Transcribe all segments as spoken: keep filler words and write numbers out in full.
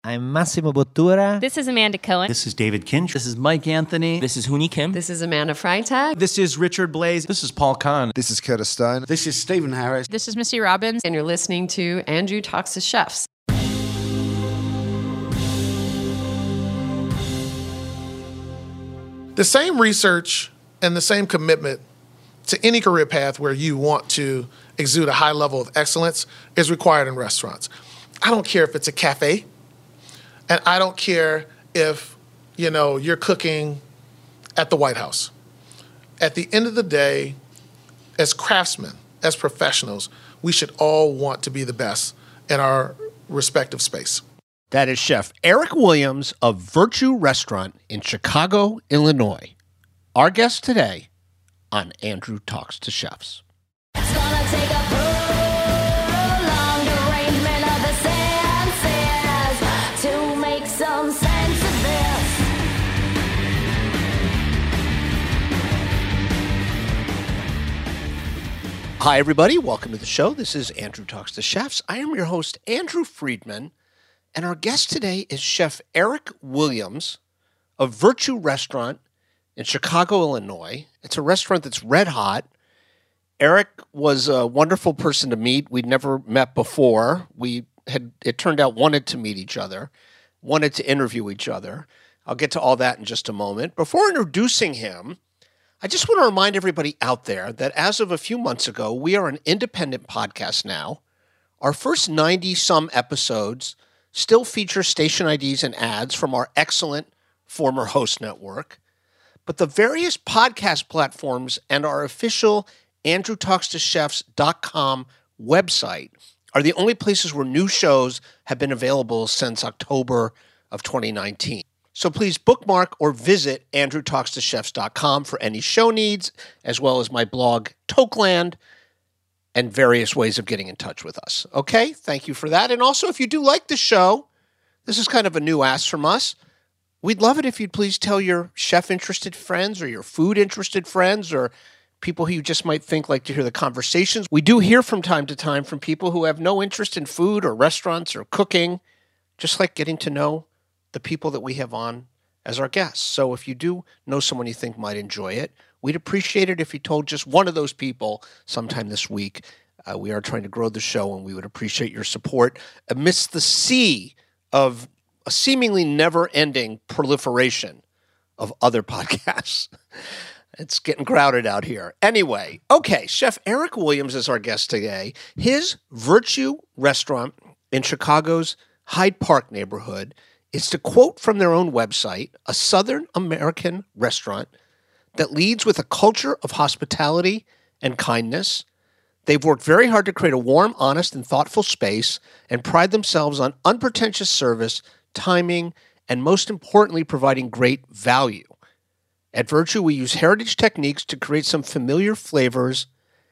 I'm Massimo Bottura. This is Amanda Cohen. This is David Kinch. This is Mike Anthony. This is Hooni Kim. This is Amanda Freitag. This is Richard Blaze. This is Paul Kahn. This is Curtis Stone. This is Stephen Harris. This is Missy Robbins. And you're listening to Andrew Talks to Chefs. The same research and the same commitment to any career path where you want to exude a high level of excellence is required in restaurants. I don't care if it's a cafe, and I don't care if, you know, you're cooking at the White House. At the end of the day, as craftsmen, as professionals, we should all want to be the best in our respective space. That is Chef Eric Williams of Virtue Restaurant in Chicago, Illinois. Our guest today on Andrew Talks to Chefs. It's gonna take a prolonged arrangement of the senses to make some sense of this. Hi, everybody. Welcome to the show. This is Andrew Talks to Chefs. I am your host, Andrew Friedman, and our guest today is Chef Eric Williams of Virtue Restaurant in Chicago, Illinois. It's a restaurant that's red hot. Eric was a wonderful person to meet. We'd never met before. We had, it turned out, wanted to meet each other, wanted to interview each other. I'll get to all that in just a moment. Before introducing him, I just want to remind everybody out there that as of a few months ago, we are an independent podcast now. Our first ninety-some episodes still feature station I Ds and ads from our excellent former host network. But the various podcast platforms and our official andrew talks to chefs dot com website are the only places where new shows have been available since October of twenty nineteen. So please bookmark or visit andrew talks to chefs dot com for any show needs, as well as my blog, Tokeland, and various ways of getting in touch with us. Okay, thank you for that. And also, if you do like the show, this is kind of a new ask from us. We'd love it if you'd please tell your chef-interested friends or your food-interested friends or people who you just might think like to hear the conversations. We do hear from time to time from people who have no interest in food or restaurants or cooking, just like getting to know the people that we have on as our guests. So if you do know someone you think might enjoy it, we'd appreciate it if you told just one of those people sometime this week. Uh, we are trying to grow the show, and we would appreciate your support amidst the sea of a seemingly never-ending proliferation of other podcasts. It's getting crowded out here. Anyway, okay, Chef Eric Williams is our guest today. His Virtue Restaurant in Chicago's Hyde Park neighborhood is, to quote from their own website, a Southern American restaurant that leads with a culture of hospitality and kindness. They've worked very hard to create a warm, honest, and thoughtful space and pride themselves on unpretentious service, timing, and most importantly, providing great value. At Virtue, we use heritage techniques to create some familiar flavors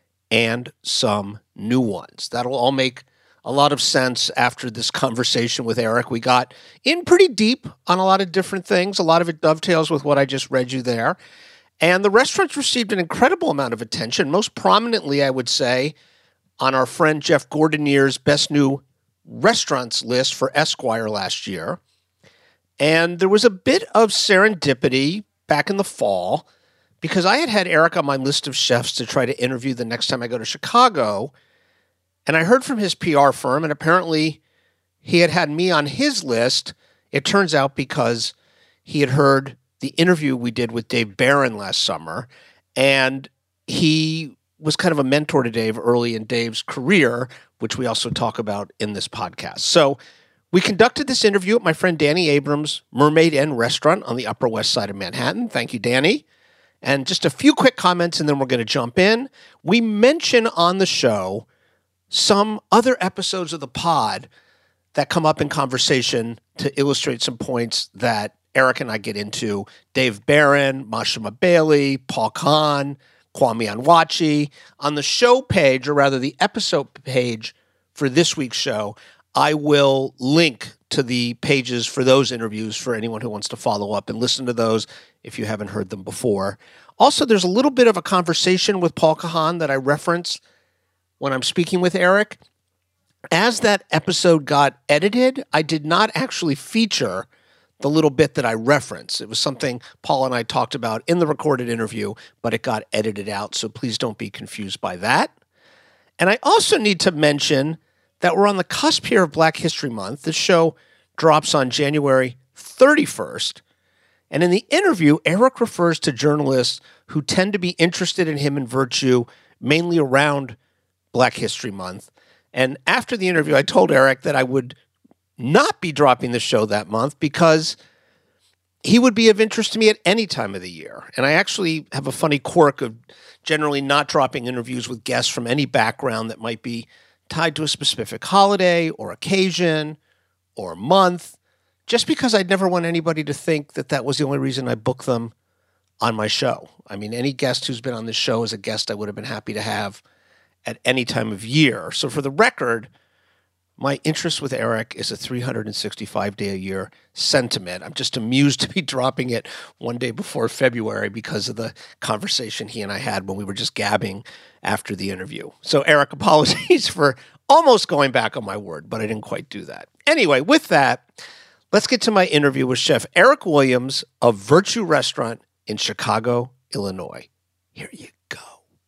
and some new ones. That'll all make a lot of sense after this conversation with Eric. We got in pretty deep on a lot of different things. A lot of it dovetails with what I just read you there. And the restaurant's received an incredible amount of attention, most prominently, I would say, on our friend Jeff Gordonier's Best New Restaurants list for Esquire last year. And there was a bit of serendipity back in the fall because I had had Eric on my list of chefs to try to interview the next time I go to Chicago. And I heard from his P R firm, and apparently he had had me on his list, it turns out, because he had heard the interview we did with Dave Barron last summer, and he was kind of a mentor to Dave early in Dave's career, which we also talk about in this podcast. So we conducted this interview at my friend Danny Abrams' Mermaid Inn restaurant on the Upper West Side of Manhattan. Thank you, Danny. And just a few quick comments, and then we're going to jump in. We mention on the show some other episodes of the pod that come up in conversation to illustrate some points that Eric and I get into. Dave Barron, Mashima Bailey, Paul Kahn, Kwame Onwuachi. On the show page, or rather the episode page for this week's show, I will link to the pages for those interviews for anyone who wants to follow up and listen to those if you haven't heard them before. Also, there's a little bit of a conversation with Paul Kahn that I reference when I'm speaking with Eric. As that episode got edited, I did not actually feature the little bit that I referenced. It was something Paul and I talked about in the recorded interview, but it got edited out, so please don't be confused by that. And I also need to mention that we're on the cusp here of Black History Month. This show drops on January thirty-first. And in the interview, Eric refers to journalists who tend to be interested in him and Virtue mainly around Black History Month. And after the interview, I told Eric that I would not be dropping the show that month because he would be of interest to me at any time of the year. And I actually have a funny quirk of generally not dropping interviews with guests from any background that might be tied to a specific holiday or occasion or month, just because I'd never want anybody to think that that was the only reason I booked them on my show. I mean, any guest who's been on this show is a guest I would have been happy to have at any time of year. So for the record, my interest with Eric is a three hundred sixty-five day a year sentiment. I'm just amused to be dropping it one day before February because of the conversation he and I had when we were just gabbing after the interview. So Eric, apologies for almost going back on my word, but I didn't quite do that. Anyway, with that, let's get to my interview with Chef Eric Williams of Virtue Restaurant in Chicago, Illinois. Here you go.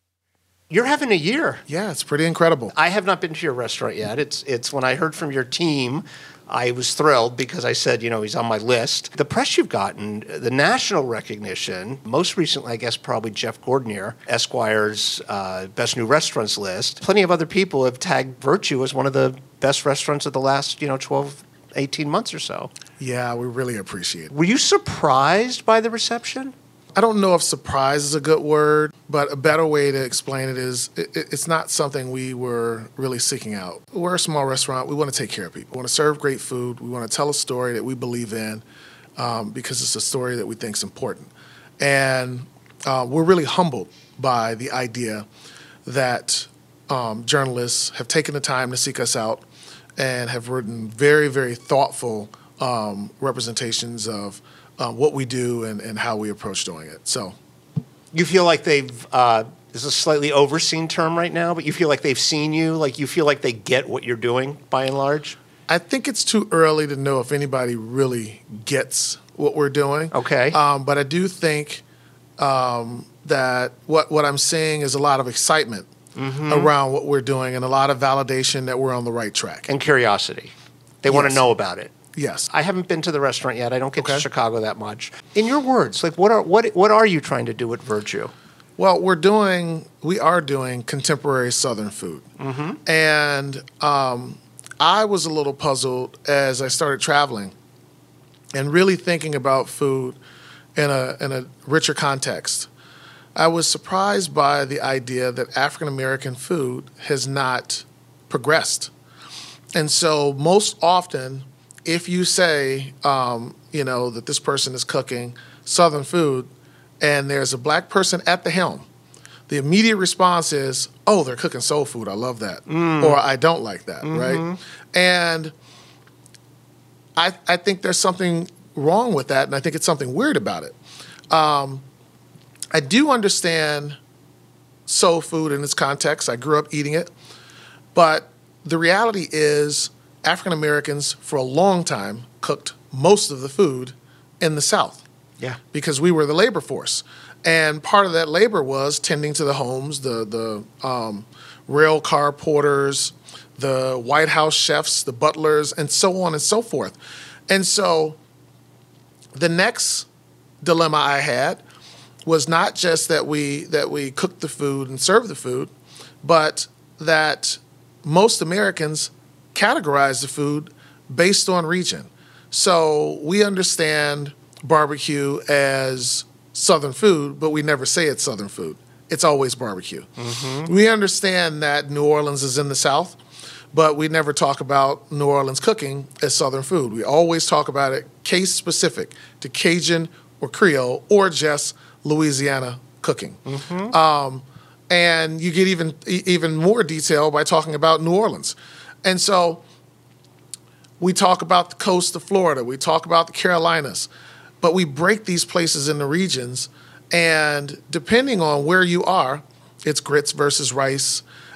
You're having a year. Yeah, it's pretty incredible. I have not been to your restaurant yet. It's it's when I heard from your team, I was thrilled because I said, you know, he's on my list. The press you've gotten, the national recognition, most recently, I guess, probably Jeff Gordonier, Esquire's uh, Best New Restaurants list. Plenty of other people have tagged Virtue as one of the best restaurants of the last, you know, twelve, eighteen months or so. Yeah, we really appreciate it. Were you surprised by the reception? I don't know if surprise is a good word, but a better way to explain it is it, it's not something we were really seeking out. We're a small restaurant. We want to take care of people. We want to serve great food. We want to tell a story that we believe in um, because it's a story that we think is important. And uh, we're really humbled by the idea that um, journalists have taken the time to seek us out and have written very, very thoughtful um, representations of Uh, what we do and, and how we approach doing it. So, you feel like they've, uh, this is a slightly overseen term right now, but you feel like they've seen you, like you feel like they get what you're doing by and large? I think it's too early to know if anybody really gets what we're doing. Okay. Um, but I do think um, that what, what I'm seeing is a lot of excitement mm-hmm. around what we're doing and a lot of validation that we're on the right track. And curiosity. They Yes. want to know about it. Yes. I haven't been to the restaurant yet. I don't get Okay. to Chicago that much. In your words, like what are what what are you trying to do at Virtue? Well, we're doing, we are doing contemporary Southern food. Mm-hmm. And um, I was a little puzzled as I started traveling and really thinking about food in a in a richer context. I was surprised by the idea that African American food has not progressed. And so most often, if you say, um, you know, that this person is cooking Southern food and there's a black person at the helm, the immediate response is, oh, they're cooking soul food. I love that. Mm. Or I don't like that, mm-hmm. right? And I, I think there's something wrong with that, and I think it's something weird about it. Um, I do understand soul food in its context. I grew up eating it. But the reality is African Americans for a long time cooked most of the food in the South. Yeah. Because we were the labor force. And part of that labor was tending to the homes, the, the um, rail car porters, the White House chefs, the butlers, and so on and so forth. And so the next dilemma I had was not just that we that we cooked the food and served the food, but that most Americans categorize the food based on region. So we understand barbecue as Southern food, but we never say it's Southern food. It's always barbecue. Mm-hmm. We understand that New Orleans is in the South, but we never talk about New Orleans cooking as Southern food. We always talk about it case specific to Cajun or Creole or just Louisiana cooking. Mm-hmm. Um, and you get even even more detail by talking about New Orleans. And so we talk about the coast of Florida, we talk about the Carolinas, but we break these places into regions, and depending on where you are, it's grits versus rice,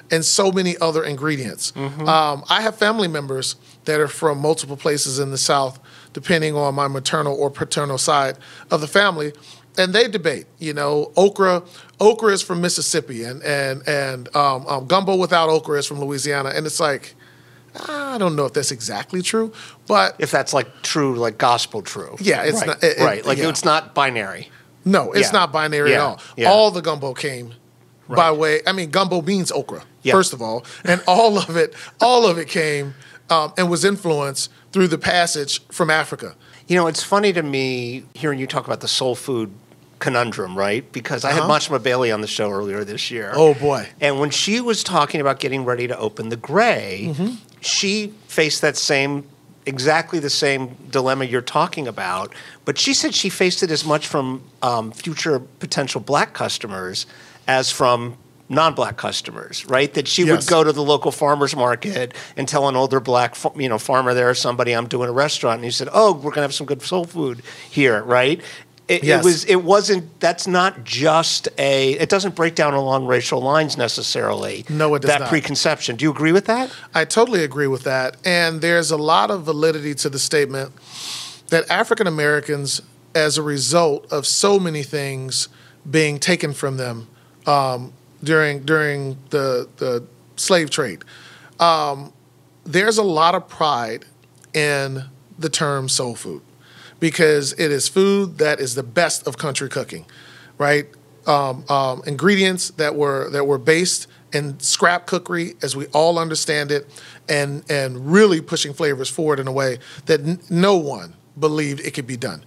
and so many other ingredients. Um, I have family members that are from multiple places in the South, depending on my maternal or paternal side of the family, and they debate. You know, okra, okra is from Mississippi, and and and um, um, gumbo without okra is from Louisiana, and it's like, I don't know if that's exactly true, but If that's like true, like gospel true. Yeah, it's right. not- it- it- right. Like yeah. it's not binary. no, it's Yeah. not binary Yeah. at all. Yeah. All the gumbo came by way. I mean, gumbo means okra, Yeah. first of all, and all of it, all of it came um, and was influenced through the passage from Africa. You know, it's funny to me hearing you talk about the soul food conundrum, right? Because I had Uh-huh. Machma Bailey on the show earlier this year. Oh boy. And when she was talking about getting ready to open the Gray, Mm-hmm. she faced that same, exactly the same dilemma you're talking about. But she said she faced it as much from um, future potential black customers as from non-black customers, right? That she Yes. would go to the local farmer's market and tell an older black, fa- you know, farmer there or somebody, I'm doing a restaurant, and he said, "Oh, we're gonna have some good soul food here," right? It, Yes. it was. It wasn't. That's not just a. It doesn't break down along racial lines necessarily. No, it does that not. preconception. Do you agree with that? I totally agree with that. And there's a lot of validity to the statement that African Americans, as a result of so many things being taken from them um, during during the the slave trade, um, there's a lot of pride in the term soul food, because it is food that is the best of country cooking, right? Um, um, ingredients that were that were based in scrap cookery, as we all understand it, and and really pushing flavors forward in a way that n- no one believed it could be done.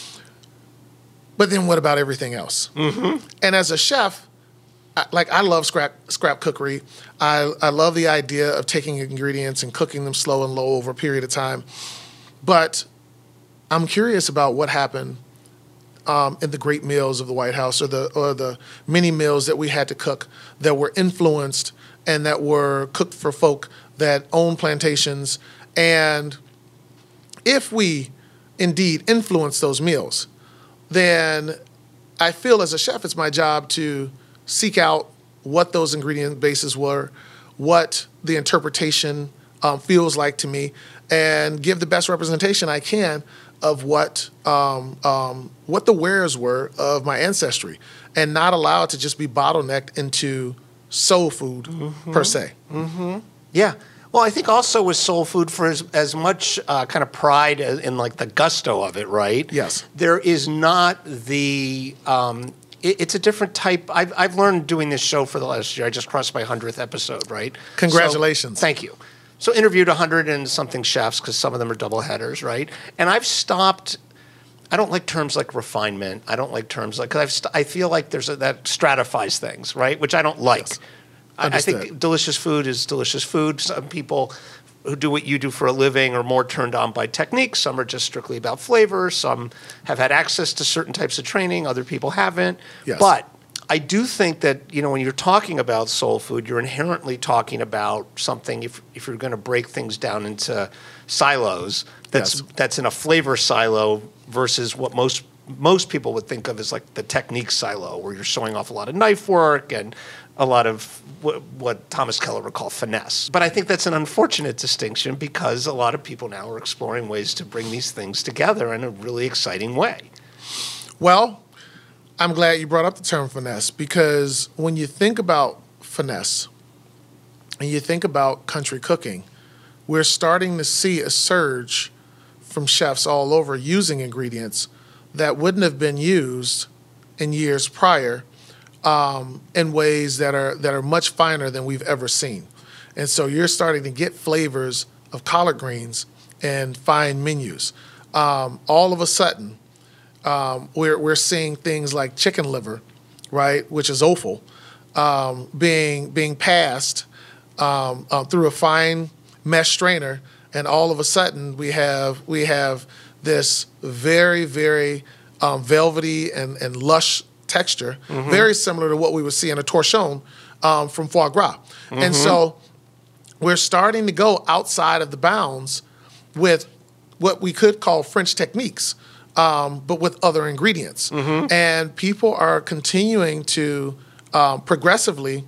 But then what about everything else? Mm-hmm. And as a chef, I, like I love scrap scrap cookery. I I love the idea of taking ingredients and cooking them slow and low over a period of time. But I'm curious about what happened um, in the great meals of the White House, or the or the many meals that we had to cook that were influenced and that were cooked for folk that own plantations. And if we indeed influence those meals, then I feel as a chef it's my job to seek out what those ingredient bases were, what the interpretation um, feels like to me, and give the best representation I can of what um, um, what the wares were of my ancestry, and not allow it to just be bottlenecked into soul food Mm-hmm. per se. Yeah. Well, I think also with soul food, for as, as much uh, kind of pride in, in like the gusto of it, right? Yes. There is not the. Um, it, it's a different type. I've I've learned doing this show for the last year. I just crossed my hundredth episode, right? Congratulations. So, thank you. So interviewed a hundred and something chefs, because some of them are double headers, right? And I've stopped. I don't like terms like refinement. I don't like terms like, because I've st- I feel like there's a, that stratifies things, right? Which I don't like. Yes. I, I think Understood. delicious food is delicious food. Some people who do what you do for a living are more turned on by technique. Some are just strictly about flavor. Some have had access to certain types of training. Other people haven't. Yes. But I do think that, you know, when you're talking about soul food, you're inherently talking about something, if if you're going to break things down into silos, that's Yes. that's in a flavor silo versus what most most people would think of as like the technique silo, where you're showing off a lot of knife work and a lot of what, what Thomas Keller would call finesse. But I think that's an unfortunate distinction, because a lot of people now are exploring ways to bring these things together in a really exciting way. Well, I'm glad you brought up the term finesse, because when you think about finesse and you think about country cooking, we're starting to see a surge from chefs all over using ingredients that wouldn't have been used in years prior, um, in ways that are that are much finer than we've ever seen. And so you're starting to get flavors of collard greens in fine menus. Um, all of a sudden, um, we're we're seeing things like chicken liver, right, which is offal, um, being being passed um, uh, through a fine mesh strainer, and all of a sudden we have we have this very very um, velvety and, and lush texture, very similar to what we would see in a torchon um, from foie gras. And so we're starting to go outside of the bounds with what we could call French techniques, um, but with other ingredients. And people are continuing to um, progressively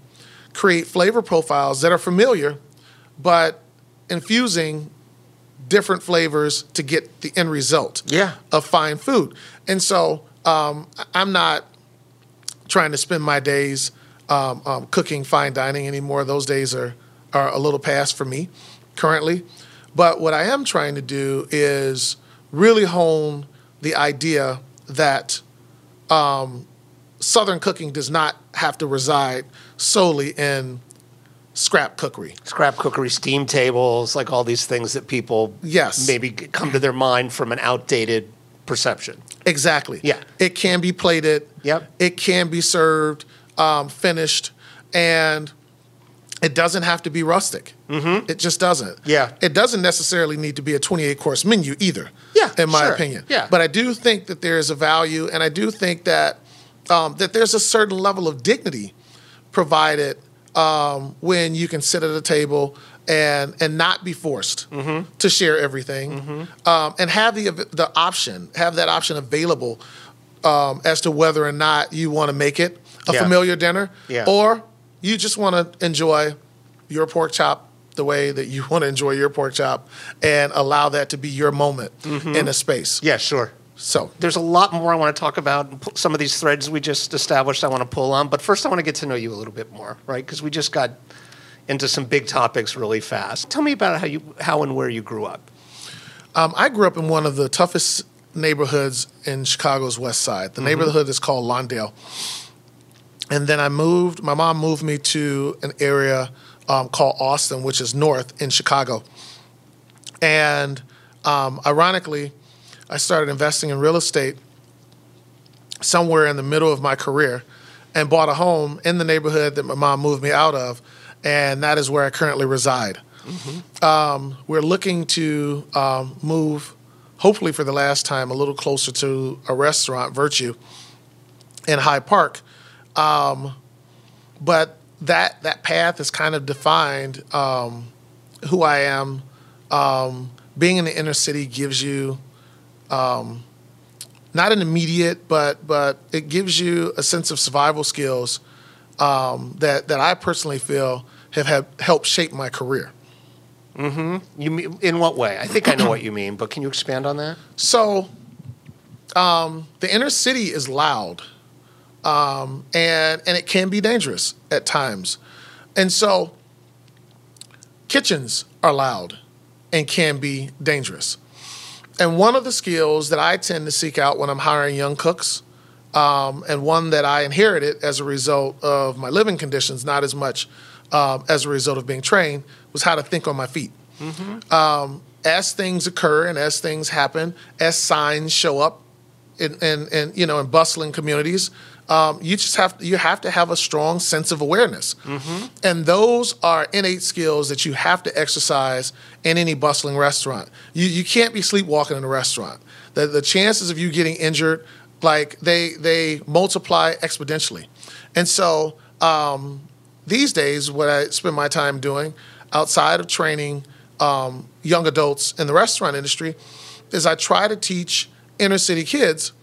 create flavor profiles that are familiar, but infusing different flavors to get the end result Yeah. of fine food. And so um, I'm not trying to spend my days um, um, cooking fine dining anymore. Those days are, are a little past for me currently. But what I am trying to do is really hone the idea that um, Southern cooking does not have to reside solely in scrap cookery. Scrap cookery, steam tables, like all these things that people Yes. maybe come to their mind from an outdated perception. Exactly. Yeah. It can be plated. Yep. It can be served, um, finished, and it doesn't have to be rustic. Mm-hmm. It just doesn't. Yeah. It doesn't necessarily need to be a twenty-eight course menu either. Yeah, In my sure. opinion. Yeah. But I do think that there is a value, and I do think that um, that there's a certain level of dignity provided um, when you can sit at a table and and not be forced Mm-hmm. to share everything, um, and have the the option, have that option available um, as to whether or not you want to make it a Yeah. familiar dinner, Yeah. or you just want to enjoy your pork chop the way that you want to enjoy your pork chop, and allow that to be your moment in a space. Yeah, sure. So There's a lot more I want to talk about. and pu- Some of these threads we just established I want to pull on. But first I want to get to know you a little bit more, right? Because we just got into some big topics really fast. Tell me about how you, how and where you grew up. um, I grew up in one of the toughest neighborhoods in Chicago's West Side. The neighborhood is called Lawndale. And then I moved, my mom moved me to an area um, called Austin, which is north in Chicago. And um, ironically, I started investing in real estate somewhere in the middle of my career and bought a home in the neighborhood that my mom moved me out of. And that is where I currently reside. Um, we're looking to um, move, hopefully for the last time, a little closer to a restaurant, Virtue, in Hyde Park. Um, but that that path has kind of defined um, who I am. Um, being in the inner city gives you um, not an immediate, but but it gives you a sense of survival skills um, that that I personally feel have, have helped shape my career. You mean, in what way? I think I know what you mean, but can you expand on that? So, um, the inner city is loud, um, and and it can be dangerous at times, and so kitchens are loud and can be dangerous. And one of the skills that I tend to seek out when I'm hiring young cooks, um, and one that I inherited as a result of my living conditions, not as much um, as a result of being trained, was how to think on my feet. Um, as things occur and as things happen, as signs show up in, in, in you know in bustling communities, um, you just have you have to have a strong sense of awareness, and those are innate skills that you have to exercise in any bustling restaurant. You you can't be sleepwalking in a restaurant. The the chances of you getting injured, like they they multiply exponentially, and so um, these days, what I spend my time doing outside of training um, young adults in the restaurant industry is I try to teach inner city kids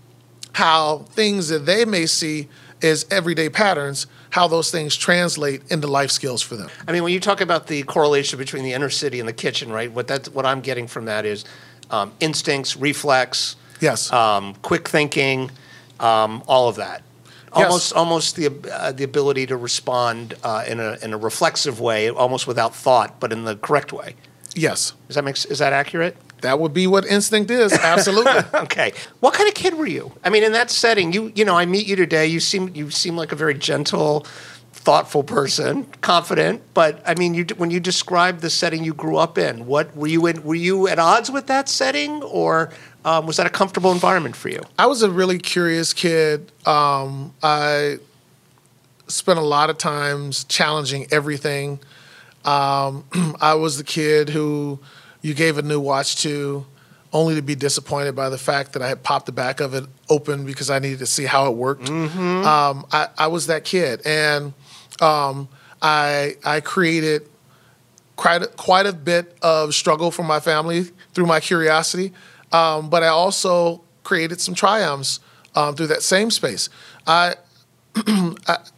how things that they may see as everyday patterns, how those things translate into life skills for them. I mean, when you talk about the correlation between the inner city and the kitchen, right? What that what I'm getting from that is um, instincts, reflex, Yes. um, quick thinking, um, all of that. Yes. Almost, almost the uh, the ability to respond uh, in a in a reflexive way, almost without thought, but in the correct way. Yes. Does that make is that accurate? That would be what instinct is. Absolutely. Okay. What kind of kid were you? I mean, in that setting, you you know, I meet you today. You seem you seem like a very gentle, thoughtful person, confident. But I mean, you when you describe the setting you grew up in, what were you in? Were you at odds with that setting, or um, was that a comfortable environment for you? I was a really curious kid. Um, I spent a lot of times challenging everything. Um, I was the kid who you gave a new watch to only to be disappointed by the fact that I had popped the back of it open because I needed to see how it worked. Um, I, I was that kid. And um, I, I created quite a, quite a bit of struggle for my family through my curiosity. Um, but I also created some triumphs um, through that same space. I, I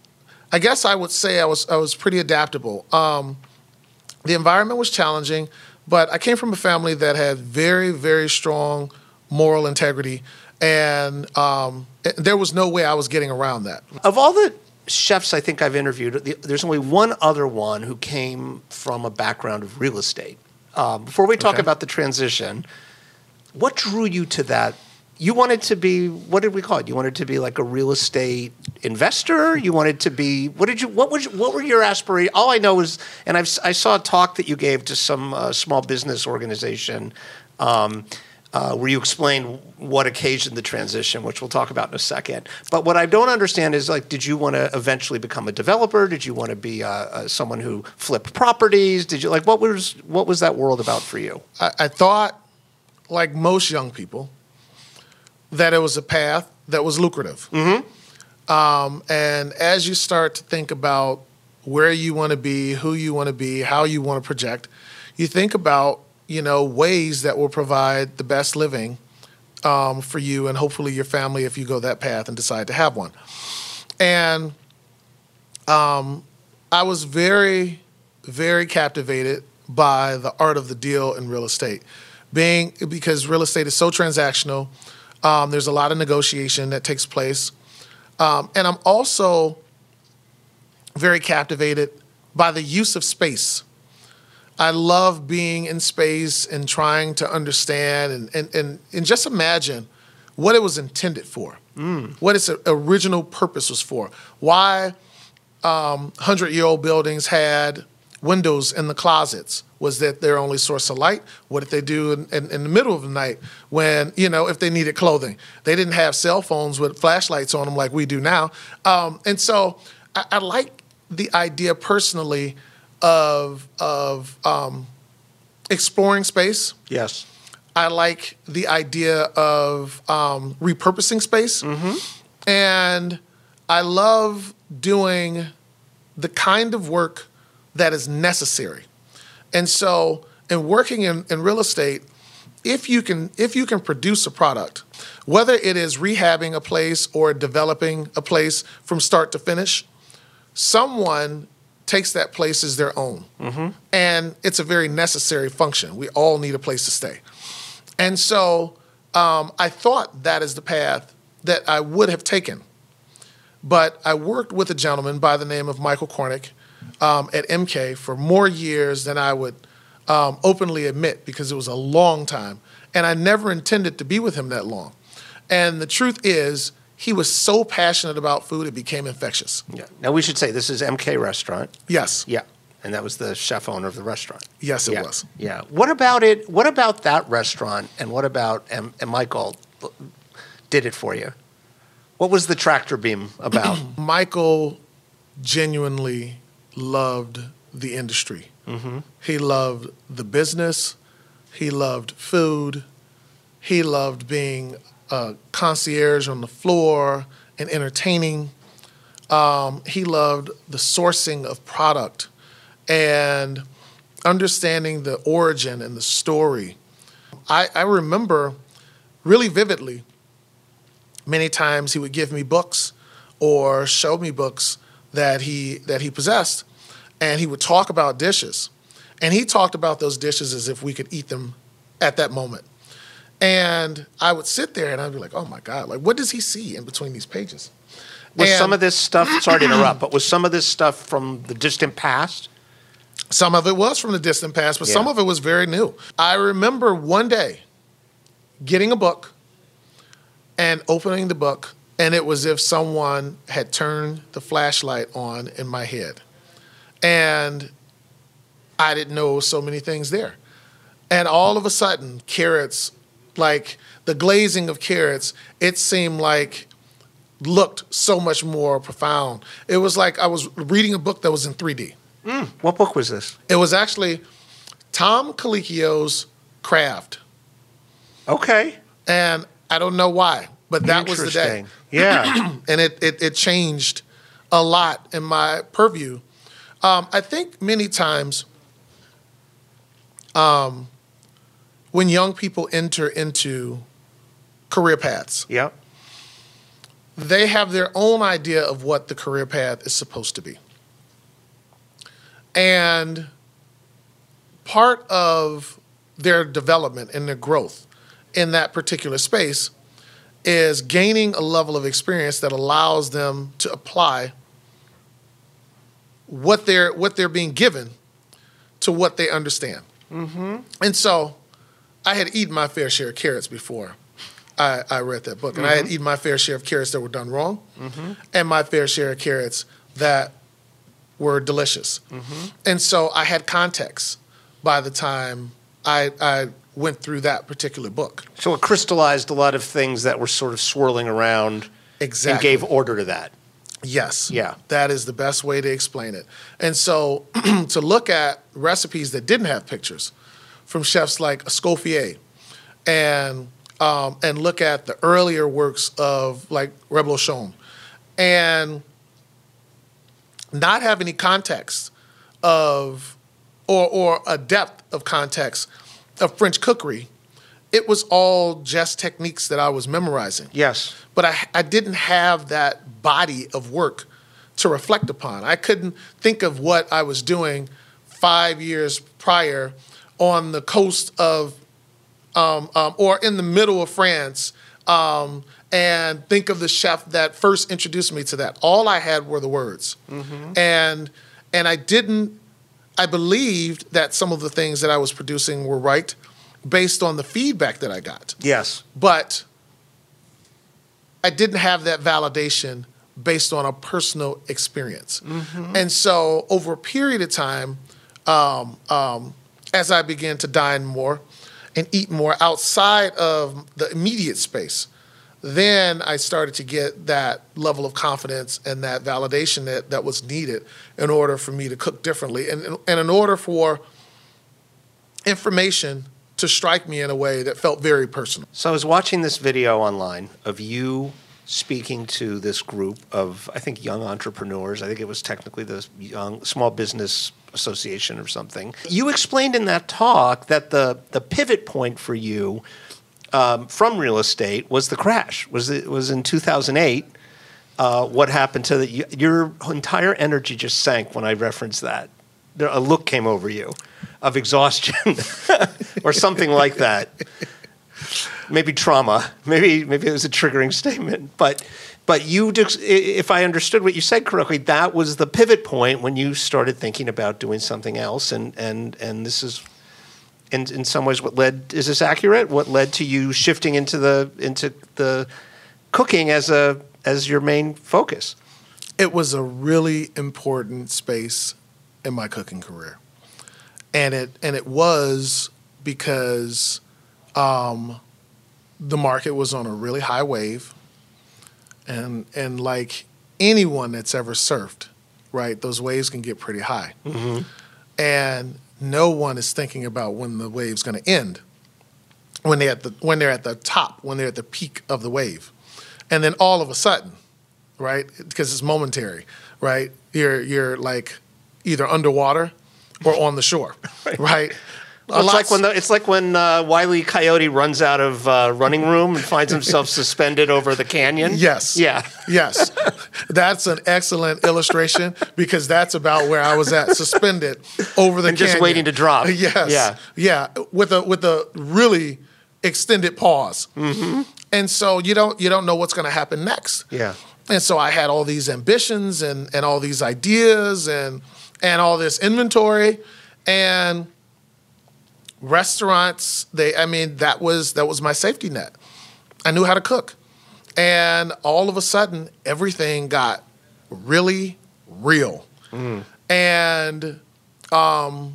I guess I would say I was I was pretty adaptable. Um, the environment was challenging, but I came from a family that had very, very strong moral integrity, and um, it, there was no way I was getting around that. Of all the chefs I think I've interviewed, the, there's only one other one who came from a background of real estate. Um, before we talk Okay. about the transition, what drew you to that? You wanted to be, what did we call it? You wanted to be like a real estate investor? You wanted to be, what did you, what was, what were your aspirations? All I know is, and I've, I saw a talk that you gave to some uh, small business organization um, uh, where you explained what occasioned the transition, which we'll talk about in a second. But what I don't understand is, like, did you want to eventually become a developer? Did you want to be uh, uh, someone who flipped properties? Did you, like, what was, what was that world about for you? I, I thought, like most young people, that it was a path that was lucrative. Mm-hmm. Um, and as you start to think about where you want to be, who you want to be, how you want to project, you think about, you know, ways that will provide the best living um, for you and hopefully your family if you go that path and decide to have one. And um, I was very, very captivated by the art of the deal in real estate, being because real estate is so transactional. Um, there's a lot of negotiation that takes place. Um, and I'm also very captivated by the use of space. I love being in space and trying to understand and, and, and, and just imagine what it was intended for, mm. what its original purpose was for, why um, hundred-year-old buildings had windows in the closets. Was that their only source of light? What did they do in, in, in the middle of the night when, you know, if they needed clothing? They didn't have cell phones with flashlights on them like we do now. Um, and so I, I like the idea personally of, of um, exploring space. Yes. I like the idea of um, repurposing space. Mm-hmm. And I love doing the kind of work that is necessary. And so in working in, in real estate, if you can if you can produce a product, whether it is rehabbing a place or developing a place from start to finish, someone takes that place as their own. Mm-hmm. And it's a very necessary function. We all need a place to stay. And so um, I thought that is the path that I would have taken. But I worked with a gentleman by the name of Michael Cornick Um, at M K for more years than I would um, openly admit because it was a long time. And I never intended to be with him that long. And the truth is, he was so passionate about food, it became infectious. Yeah. Now, we should say this is M K Restaurant. Yes. Yeah. And that was the chef owner of the restaurant. Yes, it yeah. was. Yeah. What about it? What about that restaurant and what about, and, and Michael did it for you? What was the tractor beam about? Michael genuinely loved the industry. Mm-hmm. He loved the business. He loved food. He loved being a concierge on the floor and entertaining. Um, he loved the sourcing of product and understanding the origin and the story. I, I remember really vividly many times he would give me books or show me books that he that he possessed, and he would talk about dishes. And he talked about those dishes as if we could eat them at that moment. And I would sit there and I'd be like, oh my God, like what does he see in between these pages? Was And some of this stuff, sorry to interrupt, but was some of this stuff from the distant past? Some of it was from the distant past, but Yeah. some of it was very new. I remember one day getting a book and opening the book, and it was as if someone had turned the flashlight on in my head. And I didn't know so many things there. And all of a sudden, carrots, like the glazing of carrots, it seemed like looked so much more profound. It was like I was reading a book that was in three D. Mm, what book was this? It was actually Tom Colicchio's Craft. Okay. And I don't know why, but that was the day. Interesting. Yeah. And it, it, it changed a lot in my purview. Um, I think many times um, when young people enter into career paths, Yeah. they have their own idea of what the career path is supposed to be. And part of their development and their growth in that particular space is gaining a level of experience that allows them to apply what they're what they're being given to what they understand. Mm-hmm. And so I had eaten my fair share of carrots before I, I read that book. And mm-hmm. I had eaten my fair share of carrots that were done wrong mm-hmm. and my fair share of carrots that were delicious. Mm-hmm. And so I had context by the time I, I went through that particular book. So it crystallized a lot of things that were sort of swirling around exactly. and gave order to that. Yes. Yeah. That is the best way to explain it. And so to look at recipes that didn't have pictures from chefs like Escoffier and um, and look at the earlier works of like Reblochon and not have any context of or or a depth of context of French cookery, it was all just techniques that I was memorizing. Yes. But I, I didn't have that body of work to reflect upon. I couldn't think of what I was doing five years prior on the coast of, um, um, or in the middle of France, um, and think of the chef that first introduced me to that. All I had were the words. Mm-hmm. And and I didn't, I believed that some of the things that I was producing were right based on the feedback that I got. Yes. But I didn't have that validation based on a personal experience. Mm-hmm. And so over a period of time, um, um, as I began to dine more and eat more outside of the immediate space, then I started to get that level of confidence and that validation that, that was needed in order for me to cook differently and, and in order for information to strike me in a way that felt very personal. So I was watching this video online of you speaking to this group of, I think, young entrepreneurs. I think it was technically the Young Small Business Association or something. You explained in that talk that the, the pivot point for you um, from real estate was the crash. Was it was in two thousand eight. Uh, what happened to the, your entire energy just sank when I referenced that. There, a look came over you of exhaustion or something like that. Maybe trauma. Maybe maybe it was a triggering statement. But but you, if I understood what you said correctly, that was the pivot point when you started thinking about doing something else. And and and this is, in in some ways, what led. Is this accurate? What led to you shifting into the into the cooking as a as your main focus? It was a really important space in my cooking career. And it and it was because um, the market was on a really high wave, and and like anyone that's ever surfed, right, those waves can get pretty high, mm-hmm. and no one is thinking about when the wave's going to end, when they at the when they're at the top, when they're at the peak of the wave, and then all of a sudden, right, because it's momentary, right, you're you're like either underwater or on the shore, right? right? Well, it's, like when the, it's like when uh, Wile E. Coyote runs out of uh, running room and finds himself suspended over the canyon. Yes. Yeah. Yes. That's an excellent illustration because that's about where I was at, suspended over the and canyon. just waiting to drop. Yes. Yeah. Yeah. With a with a really extended pause. Mm-hmm. And so you don't you don't know what's going to happen next. Yeah. And so I had all these ambitions and and all these ideas and and all this inventory and restaurants, they I mean that was that was my safety net. I knew how to cook. And all of a sudden everything got really real. Mm. And um,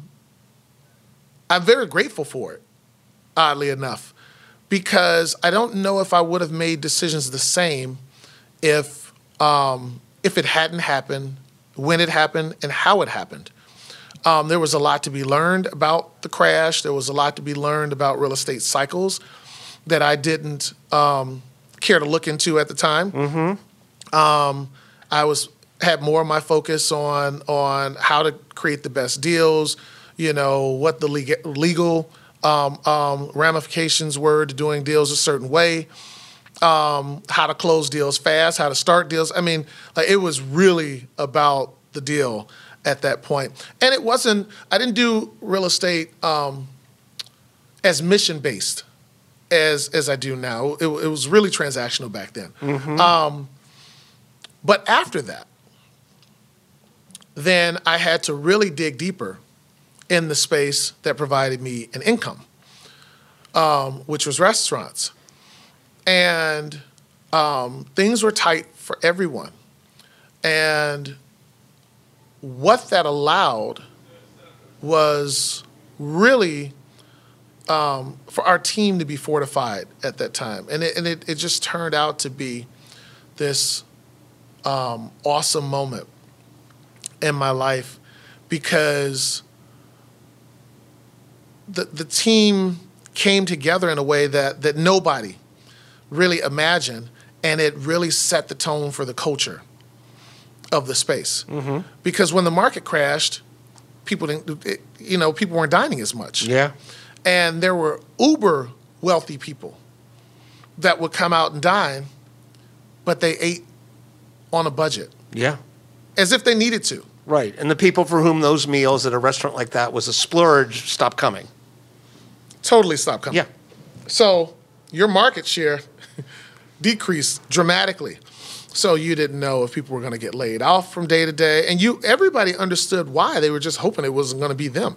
I'm very grateful for it, oddly enough, because I don't know if I would have made decisions the same if um, if it hadn't happened, when it happened, and how it happened. Um, there was a lot to be learned about the crash. There was a lot to be learned about real estate cycles that I didn't um, care to look into at the time. Mm-hmm. Um, I was had more of my focus on on how to create the best deals, you know, what the legal, legal um, um, ramifications were to doing deals a certain way. um, how to close deals fast, how to start deals. I mean, like it was really about the deal at that point. And it wasn't, I didn't do real estate um, as mission-based as as I do now. It, it was really transactional back then. Mm-hmm. Um, but after that, then I had to really dig deeper in the space that provided me an income, um, which was restaurants. And um, things were tight for everyone. And what that allowed was really um, for our team to be fortified at that time. And it, and it, it just turned out to be this um, awesome moment in my life because the the team came together in a way that that nobody really imagined, and it really set the tone for the culture of the space. Mm-hmm. Because when the market crashed, people didn't, it, you know, people weren't dining as much. Yeah. And there were uber wealthy people that would come out and dine, but they ate on a budget, Yeah. as if they needed to. Right. And the people for whom those meals at a restaurant like that was a splurge stopped coming. Totally stopped coming. Yeah. So your market share decreased dramatically. So you didn't know if people were going to get laid off from day to day. And you, everybody understood why. They were just hoping it wasn't going to be them.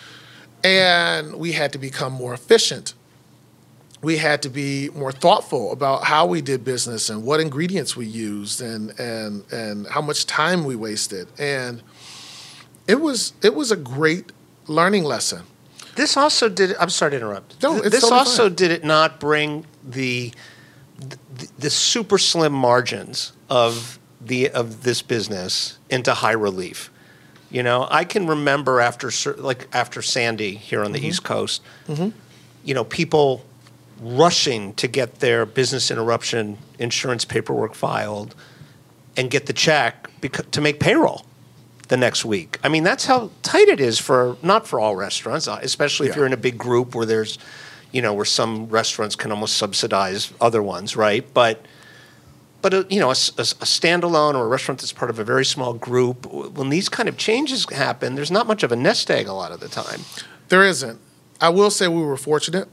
And we had to become more efficient. We had to be more thoughtful about how we did business and what ingredients we used and and and how much time we wasted. And it was it was a great learning lesson. This also did. I'm sorry to interrupt. No, it's this totally also fine. did it not bring the, the the super slim margins of the of this business into high relief. You know, I can remember after cer- like after Sandy here on the East Coast, you know, people rushing to get their business interruption insurance paperwork filed and get the check beca- to make payroll the next week. I mean, that's how tight it is for, not for all restaurants, uh, especially if Yeah. you're in a big group where there's, you know, where some restaurants can almost subsidize other ones, right? But, but uh, you know, a, s- a s- a standalone or a restaurant that's part of a very small group, w- when these kind of changes happen, there's not much of a nest egg a lot of the time. There isn't. I will say we were fortunate.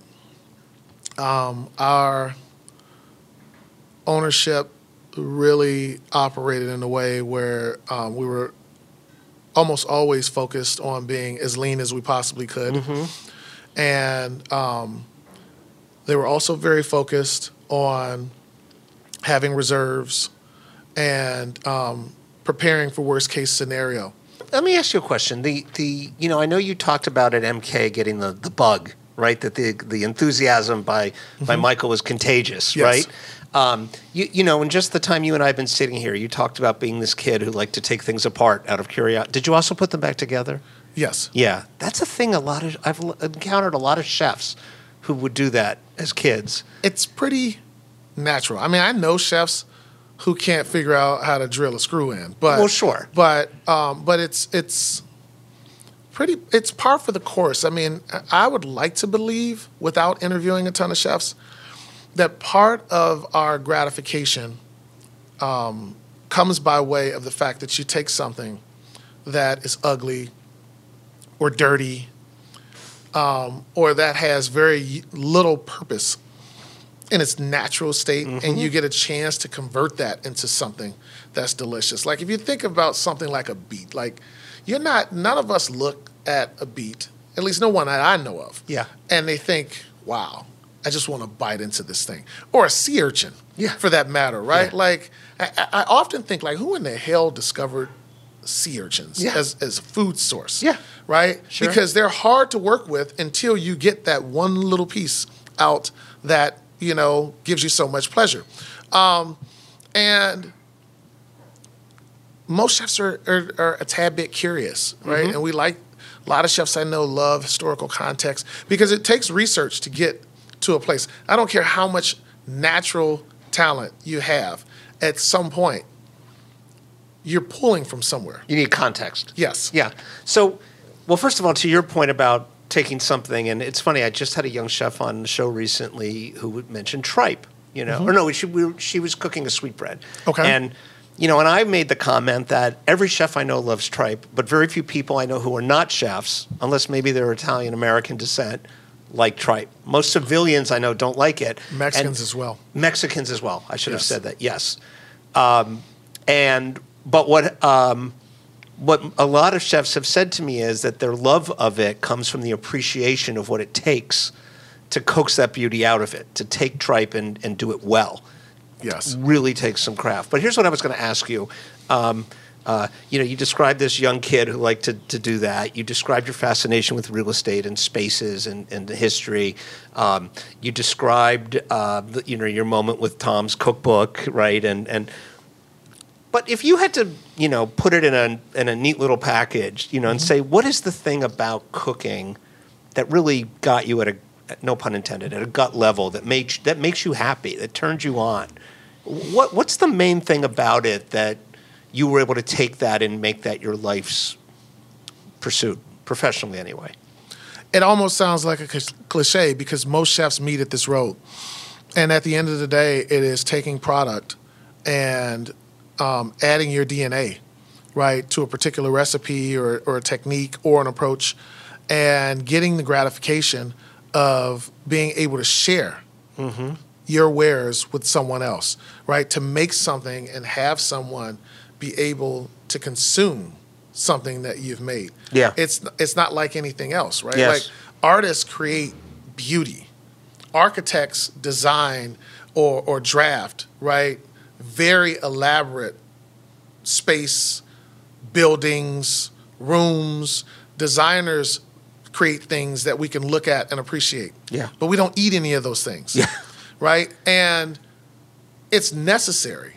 Um, our ownership really operated in a way where um, we were almost always focused on being as lean as we possibly could. And um, they were also very focused on having reserves and um, preparing for worst case scenario. Let me ask you a question. The the you know, I know you talked about at M K getting the, the bug, right? That the the enthusiasm by by Michael was contagious, Yes. right? Um, you you know, in just the time you and I have been sitting here, you talked about being this kid who liked to take things apart out of curiosity. Did you also put them back together? Yes. Yeah, that's a thing. A lot of I've l- encountered a lot of chefs who would do that as kids. It's pretty natural. I mean, I know chefs who can't figure out how to drill a screw in, but Well, sure. but um, but it's it's pretty. It's par for the course. I mean, I would like to believe, without interviewing a ton of chefs, that part of our gratification um, comes by way of the fact that you take something that is ugly or dirty um, or that has very little purpose in its natural state, and you get a chance to convert that into something that's delicious. Like if you think about something like a beet, like you're not, none of us look at a beet, at least no one that I know of, Yeah. and they think, wow, I just want to bite into this thing. Or a sea urchin, Yeah. for that matter, right? Yeah. Like I, I often think, like, who in the hell discovered sea urchins Yeah. as, as a food source? Yeah. Right? Sure. Because they're hard to work with until you get that one little piece out that, you know, gives you so much pleasure. Um, and most chefs are, are, are a tad bit curious, right? And we like, a lot of chefs I know love historical context because it takes research to get to a place. I don't care how much natural talent you have, at some point, you're pulling from somewhere. You need context. Yes. Yeah. So, well, first of all, to your point about taking something, and it's funny, I just had a young chef on the show recently who would mention tripe. you know, or no, she we, were- she was cooking a sweetbread. Okay. And you know, and I made the comment that every chef I know loves tripe, but very few people I know who are not chefs, unless maybe they're Italian American descent, like tripe. Most civilians I know don't like it. Mexicans And as well. Mexicans as well. I should have Yes. said that. Yes. Um, and but what um, what a lot of chefs have said to me is that their love of it comes from the appreciation of what it takes to coax that beauty out of it, to take tripe and, and do it well. Yes. Really takes some craft. But here's what I was going to ask you. Um, uh, you know, you described this young kid who liked to, to do that. You described your fascination with real estate and spaces and, and history. Um, you described, uh, the, you know, your moment with Tom's cookbook, right? And and but if you had to, you know, put it in a in a neat little package, you know, and say, what is the thing about cooking that really got you at a, no pun intended, at a gut level that makes that makes you happy, that turns you on? What what's the main thing about it that you were able to take that and make that your life's pursuit, professionally anyway? It almost sounds like a clich- cliche because most chefs meet at this road. And at the end of the day, it is taking product and um, adding your D N A, right, to a particular recipe or, or a technique or an approach and getting the gratification of being able to share Mm-hmm. your wares with someone else, right, to make something and have someone be able to consume something that you've made. Yeah. It's it's not like anything else, right? Yes. Like artists create beauty. Architects design or or draft, right? Very elaborate space, buildings, rooms. Designers create things that we can look at and appreciate. Yeah. But we don't eat any of those things. Yeah. Right? And it's necessary.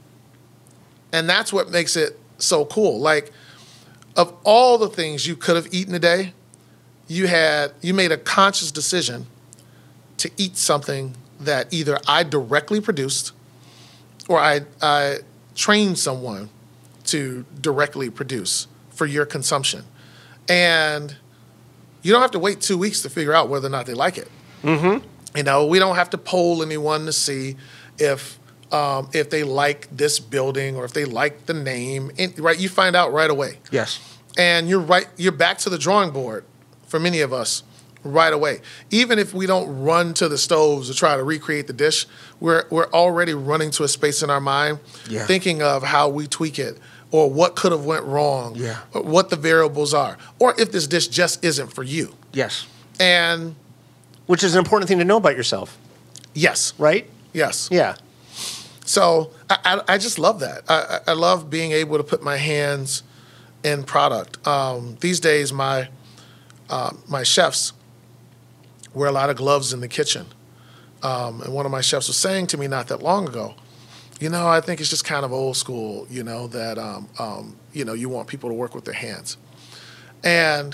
And that's what makes it so cool. Like, of all the things you could have eaten today, you had you made a conscious decision to eat something that either I directly produced or I, I trained someone to directly produce for your consumption. And you don't have to wait two weeks to figure out whether or not they like it. Mm-hmm. You know, we don't have to poll anyone to see if um, if they like this building or if they like the name. And, right, you find out right away. Yes. And you're right. You're back to the drawing board for many of us right away. Even if we don't run to the stoves to try to recreate the dish, we're we're already running to a space in our mind, Yeah. thinking of how we tweak it or what could have went wrong, Yeah. or what the variables are, or if this dish just isn't for you. Yes. And Which is an important thing to know about yourself, yes, right? yes. Yeah. So I, I, I just love that. I, I love being able to put my hands in product. Um, these days, my uh, my chefs wear a lot of gloves in the kitchen. Um, and one of my chefs was saying to me not that long ago, you know, I think it's just kind of old school, you know, that, um, um, you know, you want people to work with their hands. And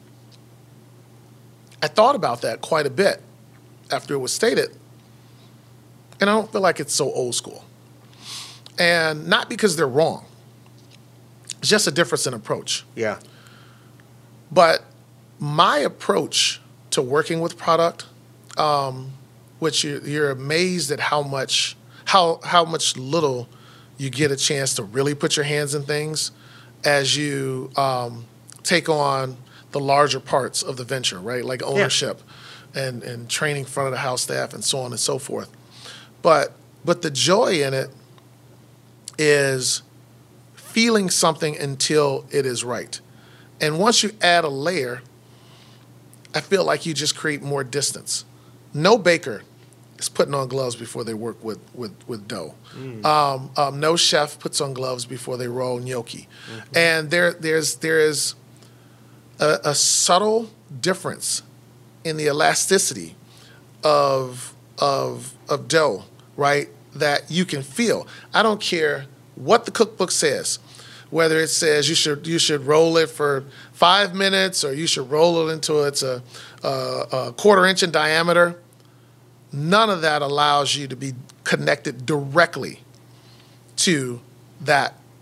I thought about that quite a bit after it was stated. And I don't feel like it's so old school. And not because they're wrong. It's just a difference in approach. Yeah. But my approach to working with product, um, which you, you're amazed at how much, how how much little you get a chance to really put your hands in things as you um, take on the larger parts of the venture, right? Like ownership and, and training front of the house staff and so on and so forth. But but the joy in it is feeling something until it is right. And once you add a layer, I feel like you just create more distance. No baker is putting on gloves before they work with, with, with dough. Mm. Um, um, no chef puts on gloves before they roll gnocchi. Mm-hmm. And there there's there is a, a subtle difference in the elasticity of of of dough, right? That you can feel. I don't care what the cookbook says, whether it says you should you should roll it for five minutes or you should roll it until it's a, a, a quarter inch in diameter. None of that allows you to be connected directly to that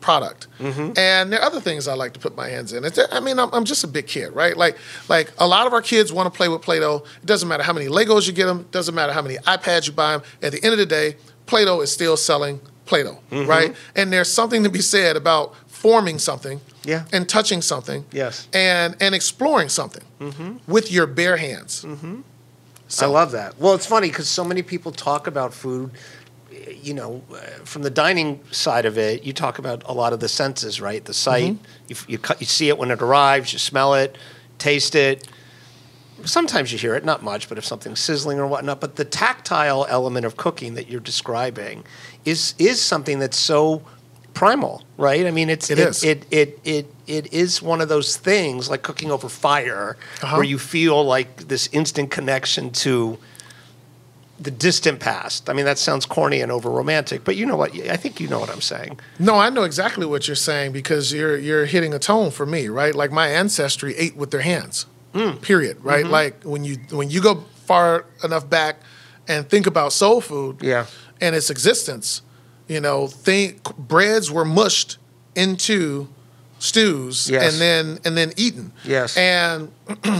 product. And there are other things I like to put my hands in. It's, I mean, I'm, I'm just a big kid, right? Like, like a lot of our kids want to play with Play-Doh. It doesn't matter how many Legos you get them. It doesn't matter how many iPads you buy them. At the end of the day, Play-Doh is still selling Play-Doh, right? And there's something to be said about forming something Yeah. and touching something Yes. and, and exploring something with your bare hands. I love that. Well, it's funny because so many people talk about food, you know, uh, from the dining side of it, you talk about a lot of the senses, right? The sight, you, you, cut, you see it when it arrives, you smell it, taste it. Sometimes you hear it, not much, but if something's sizzling or whatnot. But the tactile element of cooking that you're describing is is something that's so primal, right? I mean, it's It it is. It, it it it is one of those things like cooking over fire, Uh-huh. where you feel like this instant connection to the distant past. I mean, that sounds corny and over romantic, but you know what? I think you know what I'm saying. No, I know exactly what you're saying because you're you're hitting a tone for me, right? Like my ancestry ate with their hands. Period. Right? Like when you when you go far enough back and think about soul food Yeah. and its existence, you know, think breads were mushed into stews Yes. and then and then eaten. Yes. And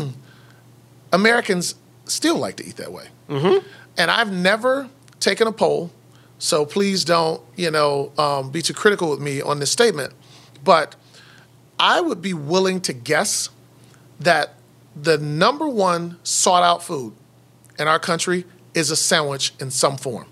Americans still like to eat that way. Mm-hmm. And I've never taken a poll, so please don't, you know, um, be too critical with me on this statement. But I would be willing to guess that the number one sought out food in our country is a sandwich in some form.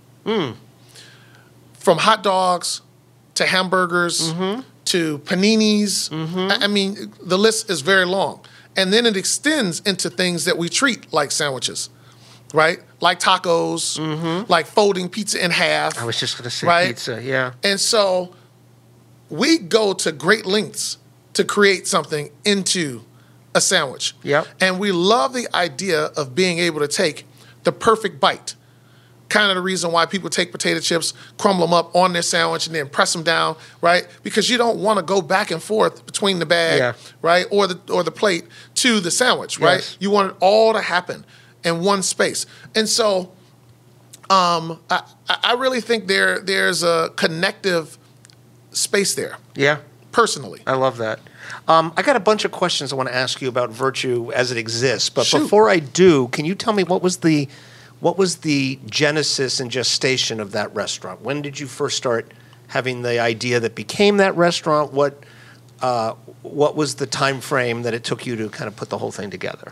From hot dogs to hamburgers to paninis. I I mean, the list is very long. And then it extends into things that we treat like sandwiches, right? Like tacos, like folding pizza in half. I was just going to say Right? pizza. Yeah. And so we go to great lengths to create something into a sandwich. Yep. And we love the idea of being able to take the perfect bite. Kind of the reason why people take potato chips, crumble them up on their sandwich, and then press them down, right? Because you don't want to go back and forth between the bag, Yeah. right, or the or the plate to the sandwich, right? Yes. You want it all to happen in one space. And so um, I, I really think there there's a connective space there, Yeah. personally. I love that. Um, I got a bunch of questions I want to ask you about virtue as it exists, but Shoot. before I do, can you tell me what was the what was the genesis and gestation of that restaurant? When did you first start having the idea that became that restaurant? What uh, what was the time frame that it took you to kind of put the whole thing together?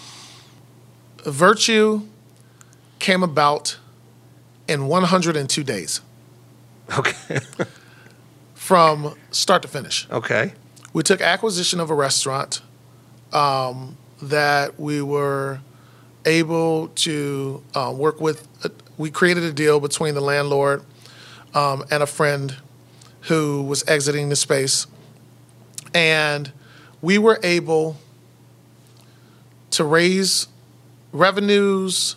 Virtue came about in one hundred two days Okay. from start to finish. Okay. We took acquisition of a restaurant um, that we were able to uh, work with. Uh, we created a deal between the landlord um, and a friend who was exiting the space. And we were able to raise revenues,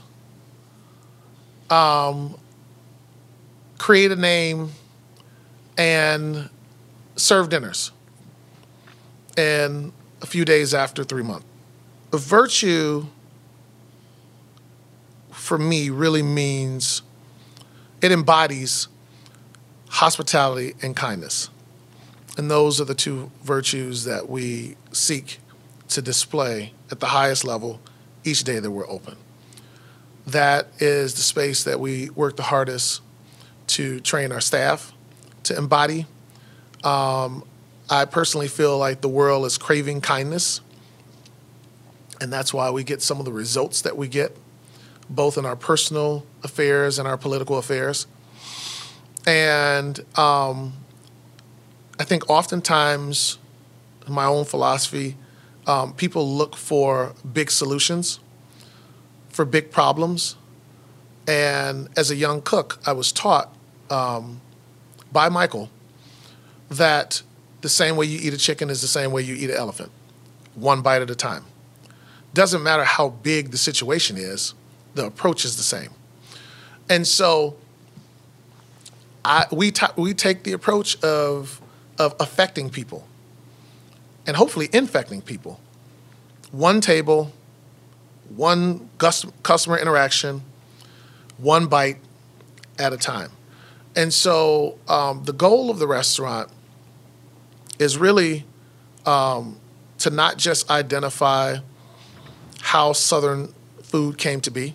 um, create a name, and serve dinners in a few days after three months. Virtue, for me, really means it embodies hospitality and kindness. And those are the two virtues that we seek to display at the highest level each day that we're open. That is the space that we work the hardest to train our staff to embody. Um, I personally feel like the world is craving kindness, and that's why we get some of the results that we get, both in our personal affairs and our political affairs. And um, I think oftentimes, in my own philosophy, um, people look for big solutions for big problems. And as a young cook, I was taught um, by Michael that the same way you eat a chicken is the same way you eat an elephant, one bite at a time. Doesn't matter how big the situation is, the approach is the same. And so I, we, ta- we take the approach of, of affecting people and hopefully infecting people. One table, one gus- customer interaction, one bite at a time. And so um, the goal of the restaurant is really um, to not just identify how Southern food came to be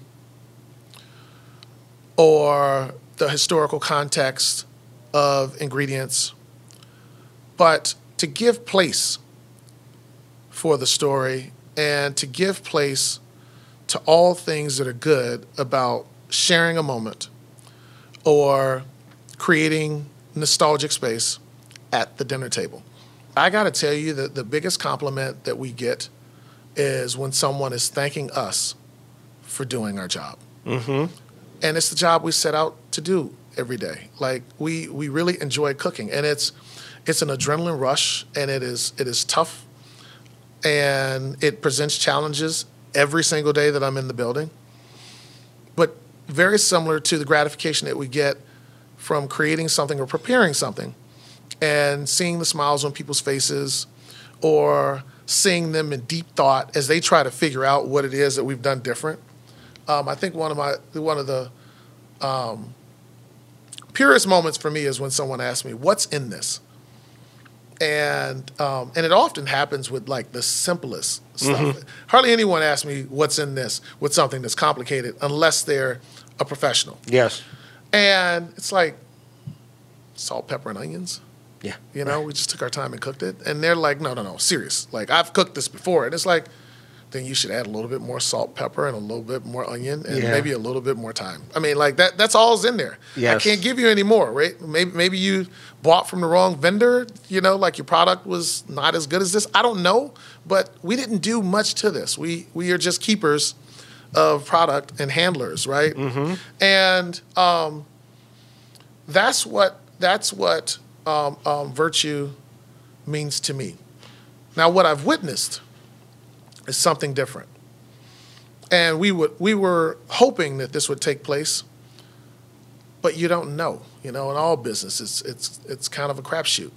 or the historical context of ingredients, but to give place for the story and to give place to all things that are good about sharing a moment or creating nostalgic space at the dinner table. I got to tell you that the biggest compliment that we get is when someone is thanking us for doing our job. Mm-hmm. And it's the job we set out to do every day. Like we we really enjoy cooking, and it's it's an adrenaline rush, and it is it is tough, and it presents challenges every single day that I'm in the building. But very similar to the gratification that we get from creating something or preparing something and seeing the smiles on people's faces or seeing them in deep thought as they try to figure out what it is that we've done different. Um, I think one of my one of the um, purest moments for me is when someone asks me, "What's in this?" And um, and it often happens with like the simplest stuff. Mm-hmm. Hardly anyone asks me what's in this with something that's complicated unless they're a professional. Yes. And it's like salt, pepper, and onions. Yeah. You know, we just took our time and cooked it. And they're like, no, no, no, serious. Like, I've cooked this before. And it's like, then you should add a little bit more salt, pepper, and a little bit more onion, and yeah. maybe a little bit more time. I mean, like, that that's all's in there. Yes. I can't give you any more, right? Maybe, maybe you bought from the wrong vendor, you know, like your product was not as good as this. I don't know, but we didn't do much to this. We, we are just keepers of product and handlers, right? Mm-hmm. And um, that's what that's what um, um, virtue means to me. Now, what I've witnessed is something different, and we would we were hoping that this would take place, but you don't know. You know, in all business, it's it's it's kind of a crapshoot.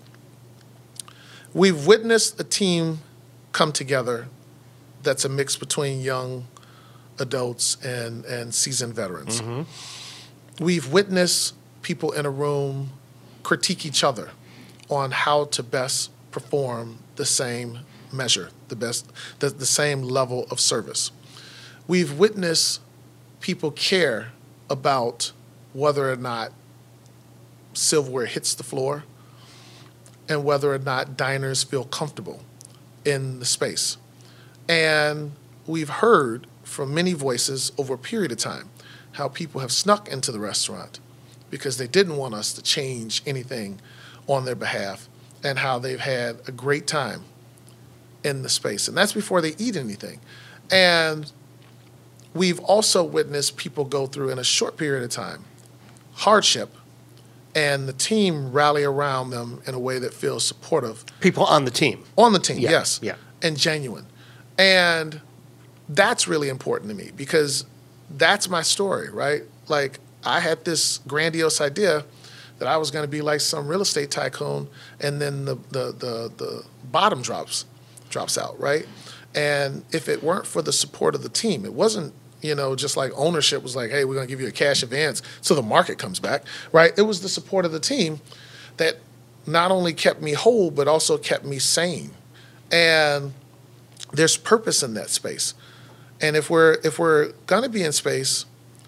We've witnessed a team come together that's a mix between young adults and, and seasoned veterans. Mm-hmm. We've witnessed people in a room critique each other on how to best perform the same measure, the best, the, the same level of service. We've witnessed people care about whether or not silverware hits the floor and whether or not diners feel comfortable in the space. And we've heard from many voices over a period of time how people have snuck into the restaurant because they didn't want us to change anything on their behalf, and how they've had a great time in the space. And that's before they eat anything. And we've also witnessed people go through, in a short period of time, hardship, and the team rally around them in a way that feels supportive. People on the team. On the team, yeah. yes. Yeah. And genuine. And that's really important to me because that's my story, right? Like, I had this grandiose idea that I was going to be like some real estate tycoon, and then the, the, the, the bottom drops drops out, right? And if it weren't for the support of the team, it wasn't, you know, just like ownership was like, hey, we're going to give you a cash advance so the market comes back, right? It was the support of the team that not only kept me whole, but also kept me sane. And there's purpose in that space. And if we're if we're going to be in space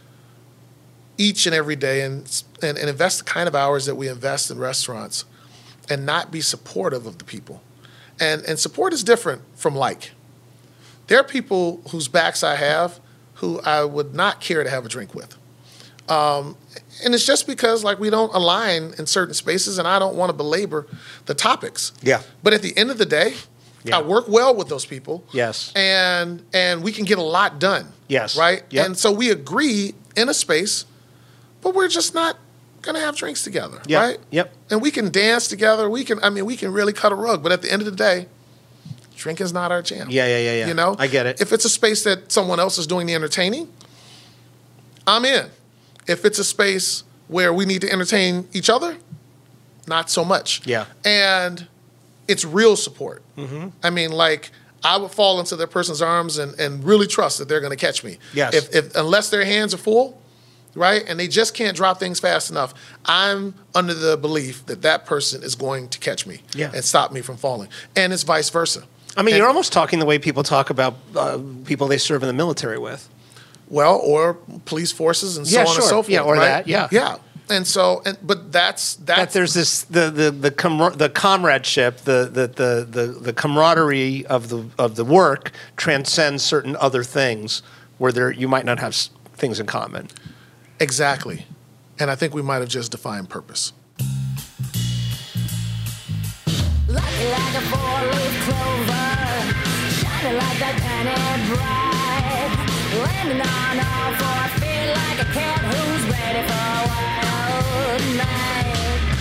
each and every day and, and and invest the kind of hours that we invest in restaurants and not be supportive of the people. And and support is different from like. There are people whose backs I have who I would not care to have a drink with. Um, and it's just because like we don't align in certain spaces, and I don't want to belabor the topics. Yeah. But at the end of the day, yeah. I work well with those people. Yes. And and we can get a lot done. Yes. Right? Yep. And so we agree in a space, but we're just not going to have drinks together, yep. right? Yep. And we can dance together. We can, I mean, we can really cut a rug. But at the end of the day, drinking's not our jam. Yeah, yeah, yeah, yeah. You know? I get it. If it's a space that someone else is doing the entertaining, I'm in. If it's a space where we need to entertain each other, not so much. Yeah. And it's real support. Mm-hmm. I mean, like, I would fall into that person's arms and, and really trust that they're going to catch me. Yes. If, if unless their hands are full, right? And they just can't drop things fast enough. I'm under the belief that that person is going to catch me Yeah. and stop me from falling. And it's vice versa. I mean, And- you're almost talking the way people talk about uh, people they serve in the military with. Well, or police forces and so Yeah, on sure. and so forth. Yeah, or right? that, yeah. Yeah. And so, and, but that's, That that's, there's this the the the, com- the comradeship, the, the the the the camaraderie of the of the work transcends certain other things where there you might not have s- things in common. exactly. And I think we might have just defined purpose. Lucky like a four-leaf clover, shining like that penny bright, landing on all four feet like a cat who's ready for a wild night.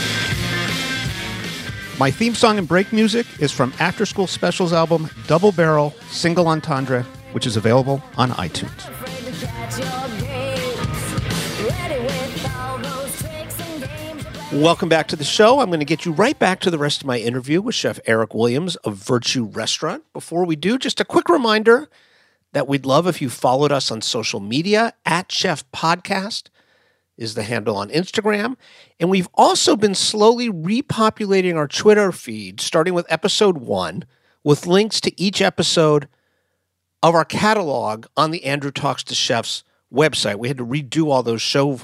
My theme song and break music is from After School Specials album Double Barrel Single Entendre, which is available on iTunes. Afraid to catch your gaze, ready with all those tricks and games you play. Welcome back to the show. I'm going to get you right back to the rest of my interview with Chef Eric Williams of Virtue Restaurant. Before we do, just a quick reminder that we'd love if you followed us on social media. At Chef Podcast is the handle on Instagram. And we've also been slowly repopulating our Twitter feed, starting with episode one, with links to each episode of our catalog on the Andrew Talks to Chefs website. We had to redo all those show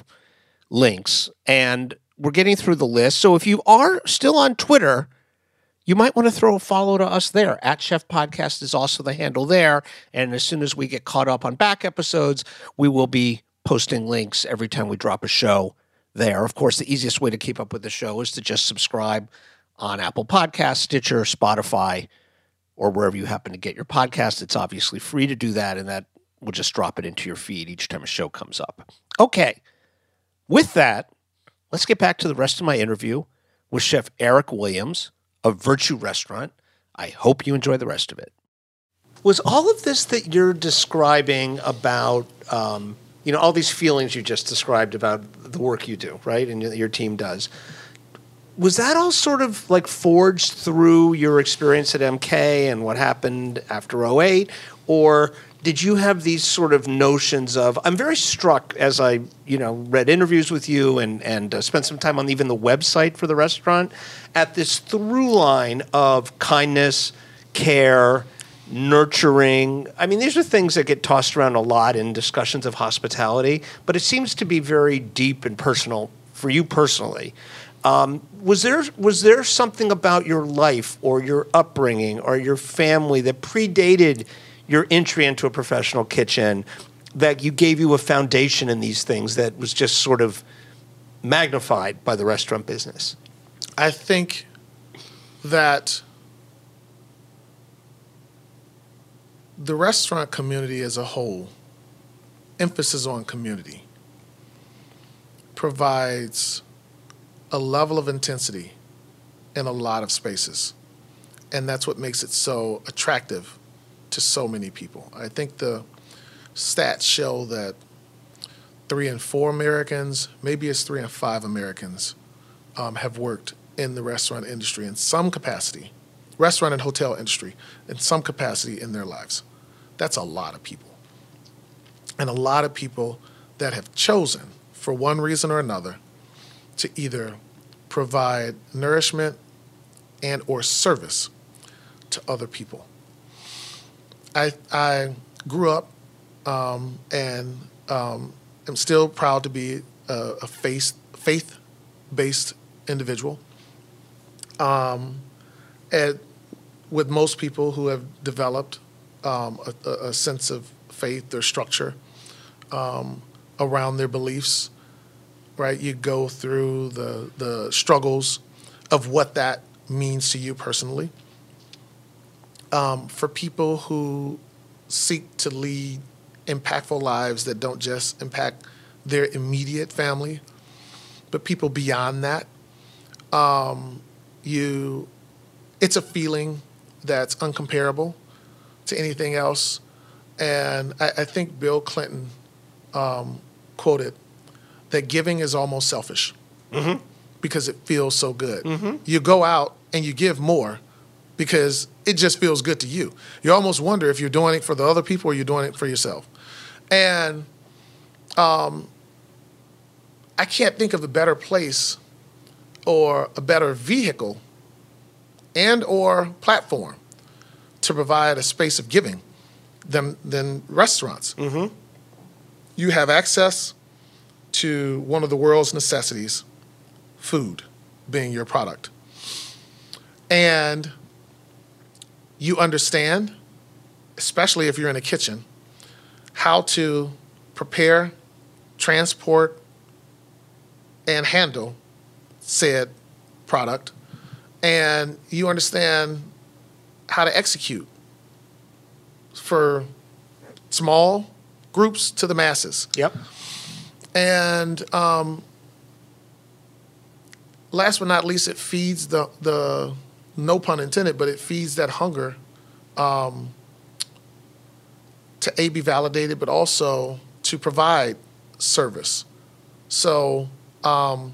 links, and we're getting through the list. So if you are still on Twitter, you might want to throw a follow to us there. At Chef Podcast is also the handle there. And as soon as we get caught up on back episodes, we will be posting links every time we drop a show there. Of course, the easiest way to keep up with the show is to just subscribe on Apple Podcasts, Stitcher, Spotify, or wherever you happen to get your podcast. It's obviously free to do that, and that will just drop it into your feed each time a show comes up. Okay. With that, let's get back to the rest of my interview with Chef Eric Williams of Virtue Restaurant. I hope you enjoy the rest of it. Was all of this that you're describing about, um, you know, all these feelings you just described about the work you do, right, and your team does, was that all sort of like forged through your experience at M K and what happened after oh eight? Or did you have these sort of notions of, I'm very struck as I, you know, read interviews with you and, and uh, spent some time on even the website for the restaurant, at this through line of kindness, care, nurturing. I mean, these are things that get tossed around a lot in discussions of hospitality, but it seems to be very deep and personal for you personally. Um, was there was there something about your life or your upbringing or your family that predated your entry into a professional kitchen that you gave you a foundation in these things that was just sort of magnified by the restaurant business? I think that the restaurant community as a whole, emphasis on community, provides a level of intensity in a lot of spaces. And that's what makes it so attractive to so many people. I think the stats show that three in four Americans, maybe it's three in five Americans, um, have worked in the restaurant industry in some capacity, restaurant and hotel industry, in some capacity in their lives. That's a lot of people. And a lot of people that have chosen, for one reason or another, to either provide nourishment and or service to other people. I, I grew up um, and um, am still proud to be a, a faith, faith-based individual. Um, and with most people who have developed um, a, a sense of faith or structure um, around their beliefs, right? You go through the the struggles of what that means to you personally. Um, for people who seek to lead impactful lives that don't just impact their immediate family, but people beyond that, um, you, it's a feeling that's uncomparable to anything else. And I, I think Bill Clinton um, quoted that giving is almost selfish mm-hmm. because it feels so good. Mm-hmm. You go out and you give more because it just feels good to you. You almost wonder if you're doing it for the other people or you're doing it for yourself. And um, I can't think of a better place or a better vehicle and or platform to provide a space of giving than, than restaurants. Mm-hmm. You have access to one of the world's necessities, food being your product. And you understand, especially if you're in a kitchen, how to prepare, transport, and handle said product. And you understand how to execute for small groups to the masses. Yep. And um, last but not least, it feeds the, the, no pun intended, but it feeds that hunger um, to A, be validated, but also to provide service. So um,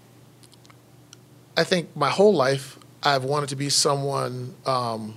I think my whole life I've wanted to be someone um,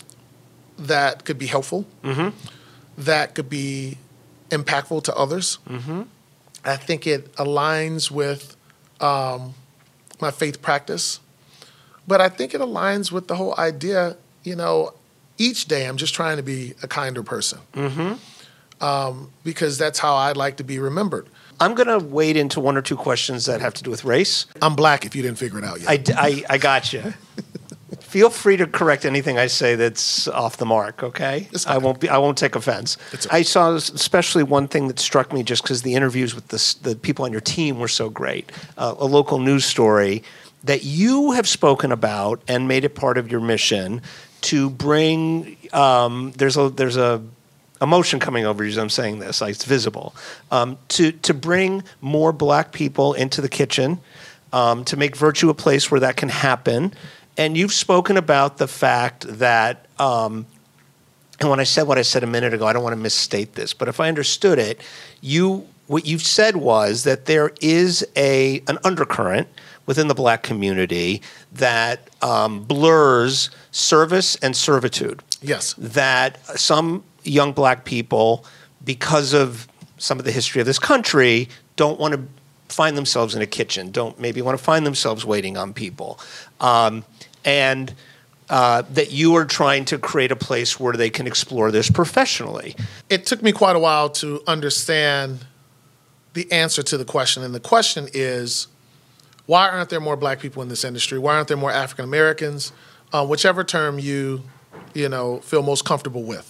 that could be helpful, Mm-hmm. that could be impactful to others. Mm-hmm. I think it aligns with um, my faith practice, but I think it aligns with the whole idea, you know, each day I'm just trying to be a kinder person. Mm-hmm. Um, because that's how I'd like to be remembered. I'm going to wade into one or two questions that have to do with race. I'm black if you didn't figure it out yet. I, I, I got you. Feel free to correct anything I say that's off the mark, okay? It's I okay. won't be. I won't take offense. It's okay. I saw especially one thing that struck me just because the interviews with the, the people on your team were so great. Uh, a local news story that you have spoken about and made it part of your mission to bring. Um, there's a there's a emotion coming over you as I'm saying this. Like, it's visible. Um, to to bring more black people into the kitchen, um, to make Virtue a place where that can happen. And you've spoken about the fact that, um, and when I said what I said a minute ago, I don't want to misstate this, but if I understood it, you what you've said was that there is a an undercurrent within the black community that um, blurs service and servitude. Yes. That some young black people, because of some of the history of this country, don't want to find themselves in a kitchen, don't maybe want to find themselves waiting on people. Um, and uh, that you are trying to create a place where they can explore this professionally. It took me quite a while to understand the answer to the question. And the question is, why aren't there more black people in this industry? Why aren't there more African Americans? Uh, whichever term you, you know, feel most comfortable with.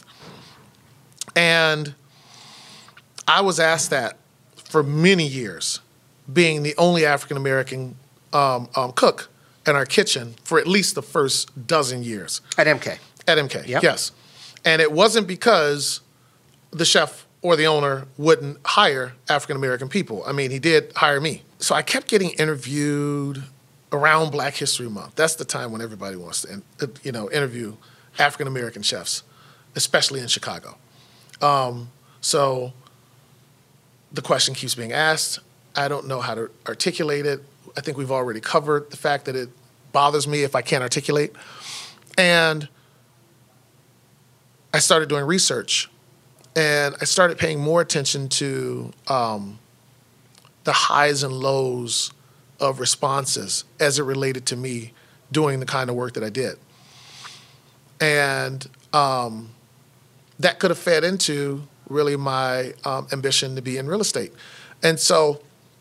And I was asked that for many years, being the only African American um, um, cook in our kitchen for at least the first dozen years. At M K. At M K, Yep. yes. And it wasn't because the chef or the owner wouldn't hire African American people. I mean, he did hire me. So I kept getting interviewed around Black History Month. That's the time when everybody wants to, you know, interview African American chefs, especially in Chicago. Um, so the question keeps being asked. I don't know how to articulate it. I think we've already covered the fact that it bothers me if I can't articulate. And I started doing research, and I started paying more attention to um, the highs and lows of responses as it related to me doing the kind of work that I did. And um, that could have fed into really my um, ambition to be in real estate. And so,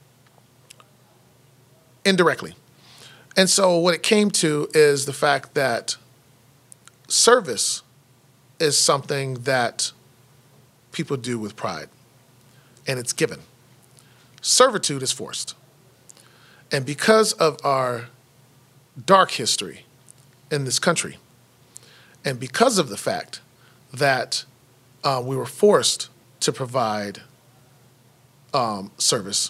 indirectly. And so what it came to is the fact that service is something that people do with pride, and it's given. Servitude is forced. And because of our dark history in this country, and because of the fact that uh, we were forced to provide um, service,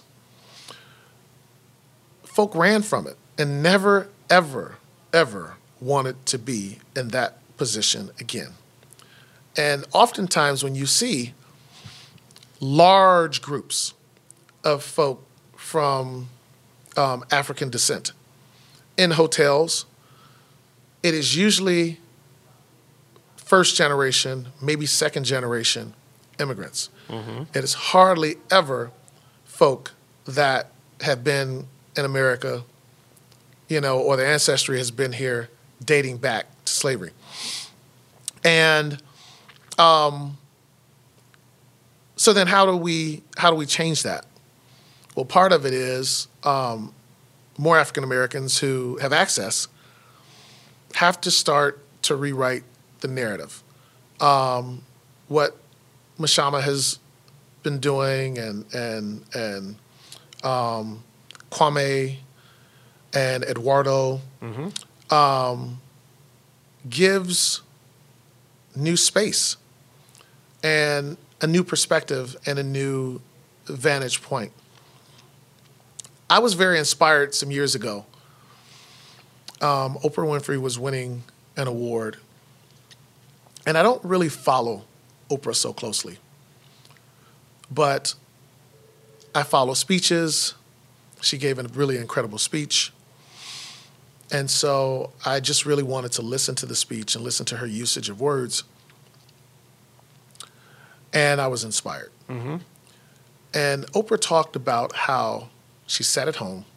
folk ran from it and never, ever, ever wanted to be in that position again. And oftentimes when you see large groups of folk from um, African descent in hotels, it is usually first generation, maybe second generation immigrants. Mm-hmm. It is hardly ever folk that have been in America, you know, or their ancestry has been here dating back to slavery. And um, so then how do we how do we change that? Well, part of it is um, more African Americans who have access have to start to rewrite the narrative. Um, what Mashama has been doing, and and and um, Kwame and Eduardo, mm-hmm. um, gives new space and a new perspective and a new vantage point. I was very inspired some years ago. Um, Oprah Winfrey was winning an award, and I don't really follow Oprah so closely, but I follow speeches. She gave a really incredible speech, and so I just really wanted to listen to the speech and listen to her usage of words, and I was inspired. Mm-hmm. And Oprah talked about how she sat at home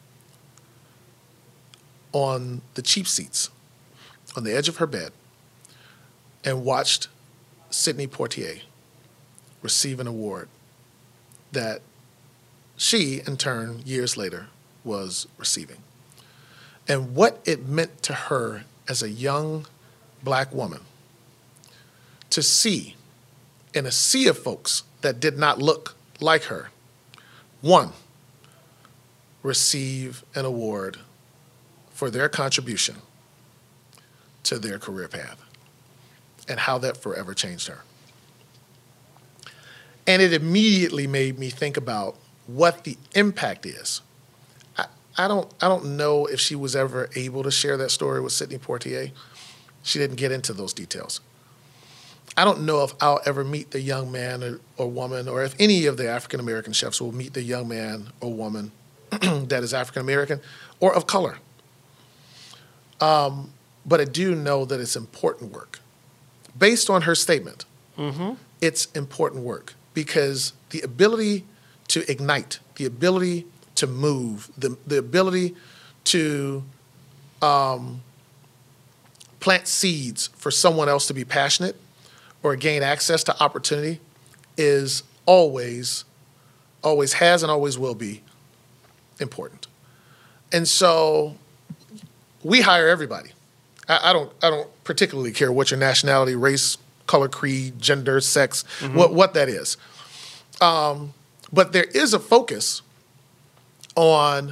on the cheap seats on the edge of her bed and watched Sidney Poitier receive an award that she, in turn, years later, was receiving. And what it meant to her as a young black woman to see in a sea of folks that did not look like her, one, receive an award for their contribution to their career path, and how that forever changed her. And it immediately made me think about what the impact is. I, I don't I don't know if she was ever able to share that story with Sidney Poitier. She didn't get into those details. I don't know if I'll ever meet the young man or, or woman, or if any of the African American chefs will meet the young man or woman that is African American or of color. Um, but I do know that it's important work. Based on her statement, mm-hmm. it's important work, because the ability to ignite, the ability to move, the, the ability to um, plant seeds for someone else to be passionate or gain access to opportunity is always, always has and always will be important. And so we hire everybody. I, I don't I don't particularly care what your nationality, race, color, creed, gender, sex, mm-hmm. what, what that is. Um, but there is a focus on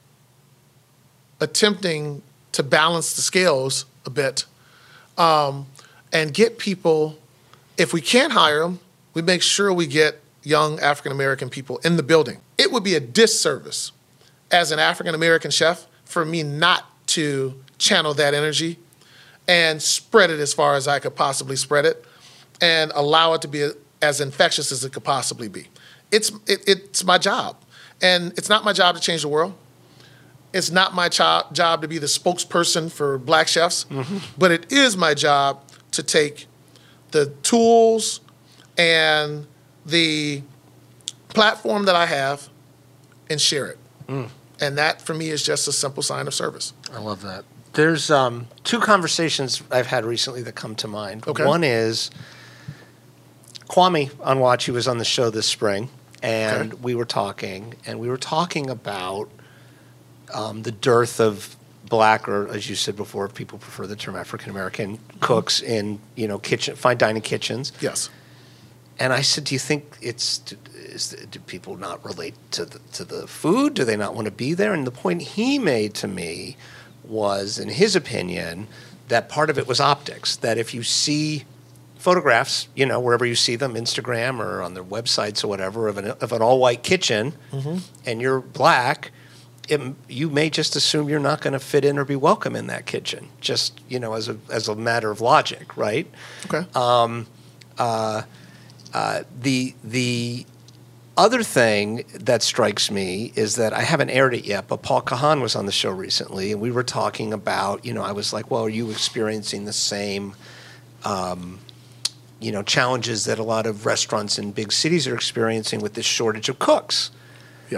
attempting to balance the scales a bit um, and get people, if we can't hire them, we make sure we get young African-American people in the building. It would be a disservice as an African-American chef for me not to channel that energy and spread it as far as I could possibly spread it and allow it to be as infectious as it could possibly be. It's it, it's my job. And it's not my job to change the world. It's not my cho- job to be the spokesperson for black chefs, mm-hmm. but it is my job to take the tools and the platform that I have and share it. Mm. And that, for me, is just a simple sign of service. I love that. There's um, two conversations I've had recently that come to mind. Okay. One is Kwame Onwuachi was on the show this spring, and okay. we were talking, and we were talking about um, the dearth of black, or as you said before, people prefer the term African American cooks in you know kitchen fine dining kitchens. Yes. And I said, do you think it's is, do people not relate to the, to the food? Do they not want to be there? And the point he made to me was, in his opinion, that part of it was optics. That if you see photographs, you know, wherever you see them, Instagram or on their websites or whatever, of an, of an all-white kitchen, mm-hmm. and you're black, it, you may just assume you're not going to fit in or be welcome in that kitchen, just, you know, as a as a matter of logic, right? Okay. Um, uh, uh, the the other thing that strikes me is that I haven't aired it yet, but Paul Kahan was on the show recently, and we were talking about, you know, I was like, well, are you experiencing the same, um, you know, challenges that a lot of restaurants in big cities are experiencing with this shortage of cooks? Yes.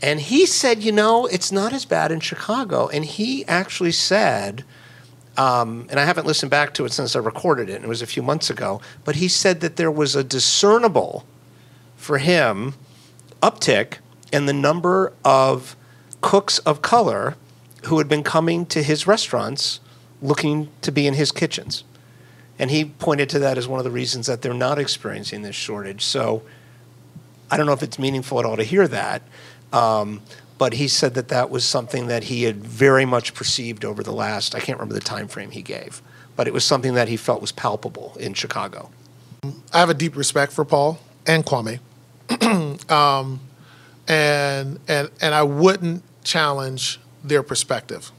And he said, you know, it's not as bad in Chicago. And he actually said, um, and I haven't listened back to it since I recorded it, and it was a few months ago, but he said that there was a discernible, for him, uptick in the number of cooks of color who had been coming to his restaurants looking to be in his kitchens. And he pointed to that as one of the reasons that they're not experiencing this shortage. So I don't know if it's meaningful at all to hear that, um, but he said that that was something that he had very much perceived over the last, I can't remember the time frame he gave, but it was something that he felt was palpable in Chicago. I have a deep respect for Paul and Kwame. um, and, and, and I wouldn't challenge their perspective.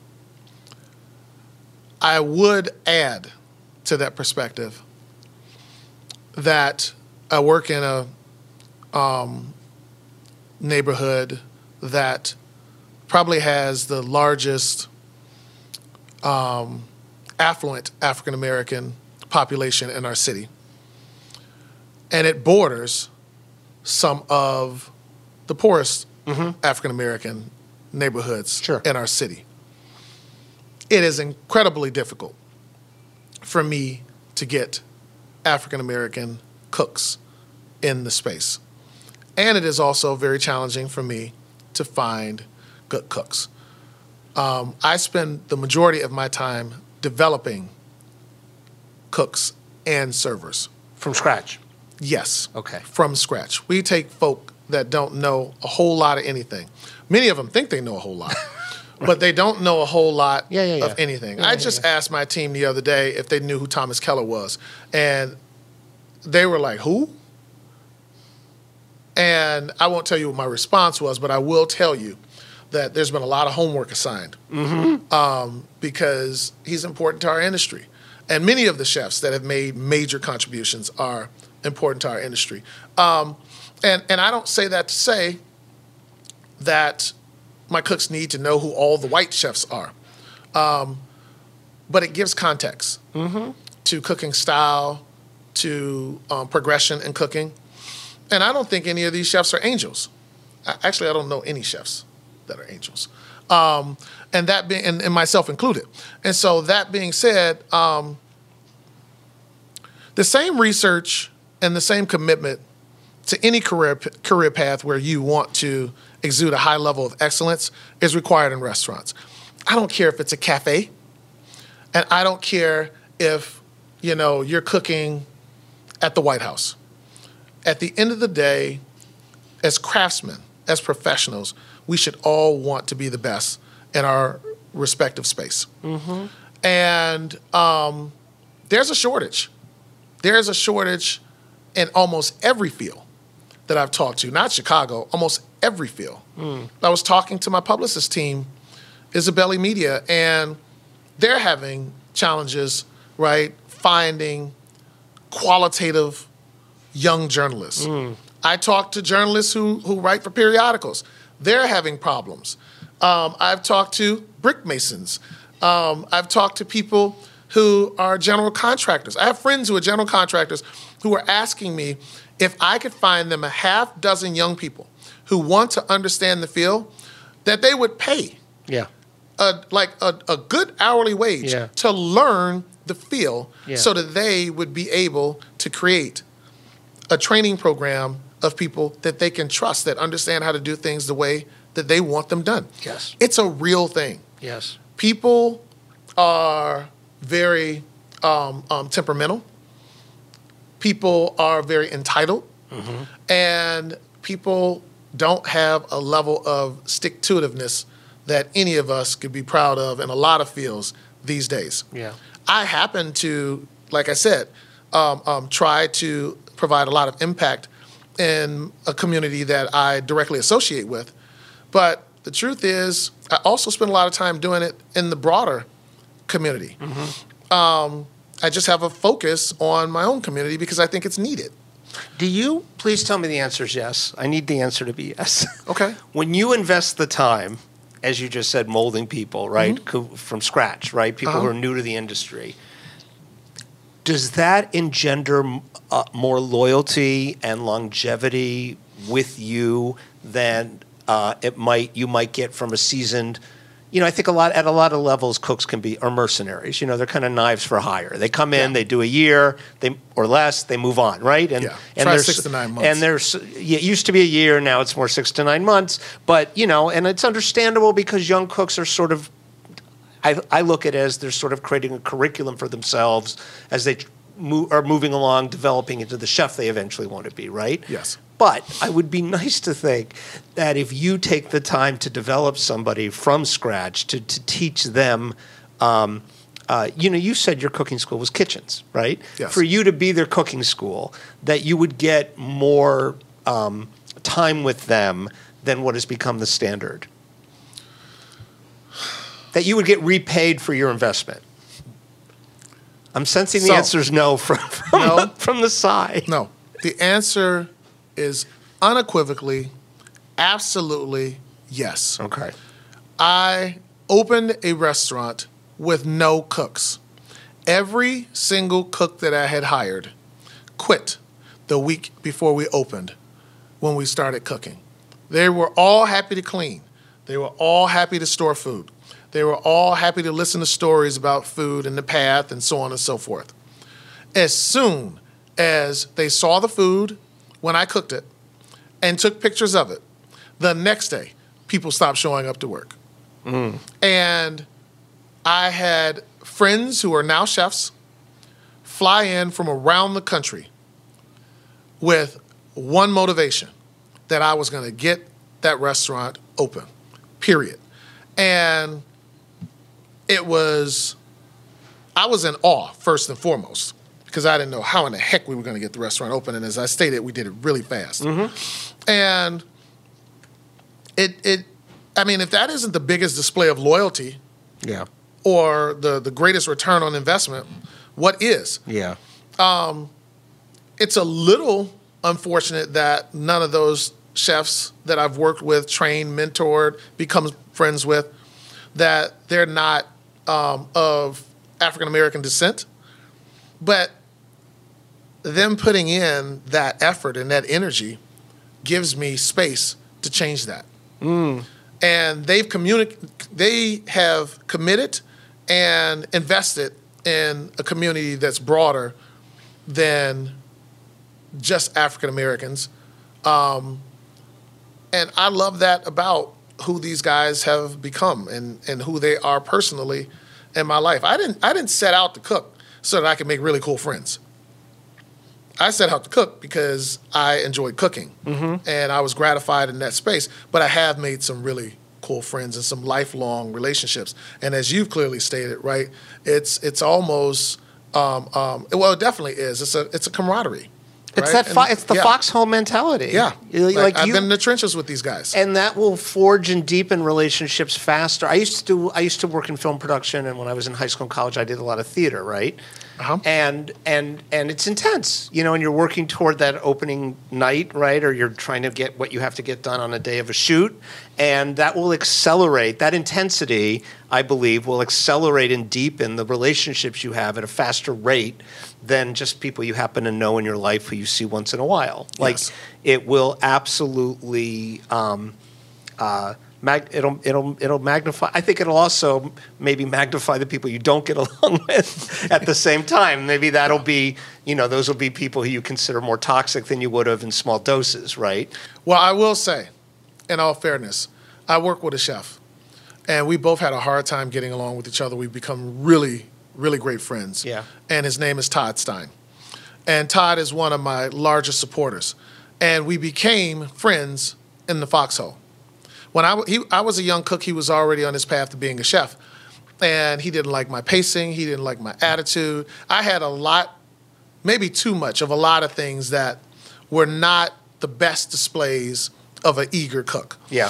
I would add to that perspective that I work in a um, neighborhood that probably has the largest um, affluent African-American population in our city. And it borders some of the poorest mm-hmm. African-American neighborhoods sure. in our city. It is incredibly difficult for me to get African-American cooks in the space. And it is also very challenging for me to find good cooks. Um, I spend the majority of my time developing cooks and servers. From scratch? Yes. Okay. From scratch. We take folk that don't know a whole lot of anything. Many of them think they know a whole lot. Right. But they don't know a whole lot yeah, yeah, yeah. of anything. Yeah, I yeah, just yeah. asked my team the other day if they knew who Thomas Keller was. And they were like, who? And I won't tell you what my response was, but I will tell you that there's been a lot of homework assigned mm-hmm. um, because he's important to our industry. And many of the chefs that have made major contributions are important to our industry. Um, and, and I don't say that to say that my cooks need to know who all the white chefs are. Um, but it gives context mm-hmm. to cooking style, to um, progression in cooking. And I don't think any of these chefs are angels. I, actually, I don't know any chefs that are angels. Um, and that being, and, and myself included. And so that being said, um, the same research and the same commitment to any career career path where you want to exude a high level of excellence is required in restaurants. I don't care if it's a cafe, and I don't care if, you know, you're cooking at the White House. At the end of the day, as craftsmen, as professionals, we should all want to be the best in our respective space. Mm-hmm. And um, there's a shortage. There's a shortage in almost every field that I've talked to, not Chicago, almost every field. Mm. I was talking to my publicist team, Isabelli Media, and they're having challenges, right, finding qualitative young journalists. Mm. I talked to journalists who, who write for periodicals. They're having problems. Um, I've talked to brick masons. Um, I've talked to people who are general contractors. I have friends who are general contractors who are asking me if I could find them a half dozen young people who want to understand the field, that they would pay Yeah. a, like a, a good hourly wage Yeah. to learn the field Yeah. so that they would be able to create a training program of people that they can trust, that understand how to do things the way that they want them done. Yes. It's a real thing. Yes. People are very um, um, temperamental. People are very entitled. Mm-hmm. And people don't have a level of stick-to-itiveness that any of us could be proud of in a lot of fields these days. Yeah. I happen to, like I said, um, um, try to provide a lot of impact in a community that I directly associate with. But the truth is, I also spend a lot of time doing it in the broader community. Mm-hmm. Um, I just have a focus on my own community because I think it's needed. Do you, please tell me the answer is yes. I need the answer to be yes. Okay. When you invest the time, as you just said, molding people, right, mm-hmm. from scratch, right, people uh-huh. who are new to the industry, does that engender uh, more loyalty and longevity with you than uh, it might you might get from a seasoned. You know, I think a lot at a lot of levels, cooks can be are mercenaries. You know, they're kind of knives for hire. They come in, Yeah. they do a year, they or less, they move on, right? And Yeah. and Try there's six to nine months. And there's yeah, it used to be a year, now it's more six to nine months. But you know, and it's understandable because young cooks are sort of. I, I look at it as they're sort of creating a curriculum for themselves as they mo- are moving along, developing into the chef they eventually want to be, right? Yes. But I would be nice to think that if you take the time to develop somebody from scratch, to, to teach them, um, uh, you know, you said your cooking school was kitchens, right? Yes. For you to be their cooking school, that you would get more um, time with them than what has become the standard. That you would get repaid for your investment. I'm sensing the So- answer is no from, from, No. from the side. No. The answer is unequivocally, absolutely yes. Okay. I opened a restaurant with no cooks. Every single cook that I had hired quit the week before we opened when we started cooking. They were all happy to clean. They were all happy to store food. They were all happy to listen to stories about food and the path and so on and so forth. As soon as they saw the food when I cooked it and took pictures of it, the next day, people stopped showing up to work. Mm. And I had friends who are now chefs fly in from around the country with one motivation, that I was going to get that restaurant open, period. And it was, I was in awe, first and foremost, because I didn't know how in the heck we were going to get the restaurant open. And as I stated, we did it really fast. Mm-hmm. And it, it, I mean, if that isn't the biggest display of loyalty Yeah. or the, the greatest return on investment, what is? Yeah. It's a little unfortunate that none of those chefs that I've worked with, trained, mentored, become friends with, that they're not um, of African-American descent. But them putting in that effort and that energy gives me space to change that. Mm. And they've communi- they have committed and invested in a community that's broader than just African Americans. Um, and I love that about who these guys have become and, and who they are personally in my life. I didn't I didn't set out to cook so that I could make really cool friends. I set out to cook because I enjoyed cooking, Mm-hmm. and I was gratified in that space. But I have made some really cool friends and some lifelong relationships. And as you've clearly stated, right, it's it's almost um, um, well, it definitely is. It's a it's a camaraderie. It's right? that. Fo- And- it's the yeah. foxhole mentality. Yeah, You- like, like I've you, been in the trenches with these guys. and that will forge and deepen relationships faster. I used to do. I used to work in film production, and when I was in high school and college, I did a lot of theater, right? Uh-huh. And and and it's intense, you know. And you're working toward that opening night, right? Or you're trying to get what you have to get done on a day of a shoot, and that will accelerate that intensity. I believe will accelerate and deepen the relationships you have at a faster rate than just people you happen to know in your life who you see once in a while. Like Yes. it will absolutely. Um, uh, mag- it'll it'll it'll magnify. I think it'll also maybe magnify the people you don't get along with at the same time. Maybe that'll be you know those will be people who you consider more toxic than you would have in small doses, right? Well, I will say, in all fairness, I work with a chef, and we both had a hard time getting along with each other. We've become really, really great friends. Yeah. And his name is Todd Stein. And Todd is one of my largest supporters. And we became friends in the foxhole. When I, w- he, I was a young cook, he was already on his path to being a chef. And he didn't like my pacing. He didn't like my attitude. I had a lot, maybe too much of a lot of things that were not the best displays of an eager cook. Yeah.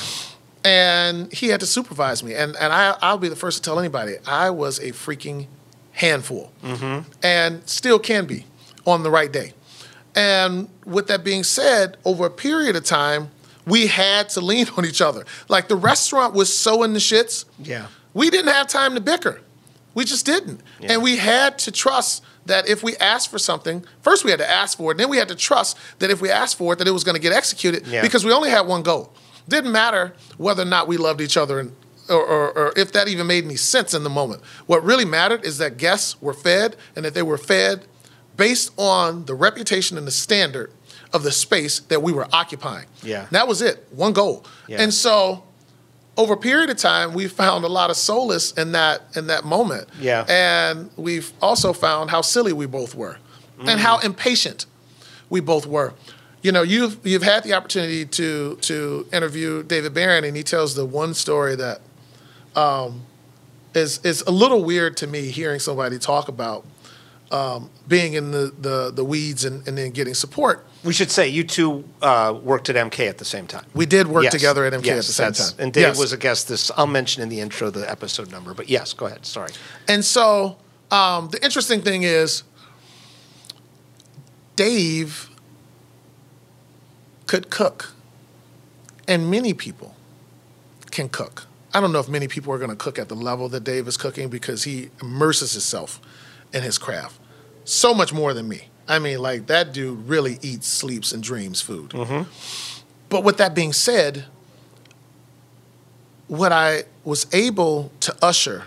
And he had to supervise me. And, and I, I'll be the first to tell anybody, I was a freaking handful. Mm-hmm. And still can be on the right day. And with that being said, over a period of time, we had to lean on each other. Like the restaurant was so in the shits, Yeah. we didn't have time to bicker. We just didn't. Yeah. And we had to trust that if we asked for something, first we had to ask for it, and then we had to trust that if we asked for it, that it was going to get executed Yeah. because we only had one goal. Didn't matter whether or not we loved each other and Or, or, or if that even made any sense in the moment. What really mattered is that guests were fed, and that they were fed based on the reputation and the standard of the space that we were occupying. Yeah. That was it, one goal. Yeah. And so over a period of time, we found a lot of solace in that in that moment. Yeah. And we've also found how silly we both were mm. and how impatient we both were. You know, you've you've had the opportunity to to interview David Barron, and he tells the one story that Um, is is a little weird to me, hearing somebody talk about um, being in the, the, the weeds and, and then getting support. We should say you two uh, worked at M K at the same time. We did work Yes. together at M K yes, at the same that's- time. And Dave Yes. was a guest. This I'll mention in the intro the episode number. But yes, go ahead. Sorry. And so um, the interesting thing is Dave could cook, and many people can cook. I don't know if many people are going to cook at the level that Dave is cooking, because he immerses himself in his craft so much more than me. I mean, like, that dude really eats, sleeps, and dreams food. Mm-hmm. But with that being said, what I was able to usher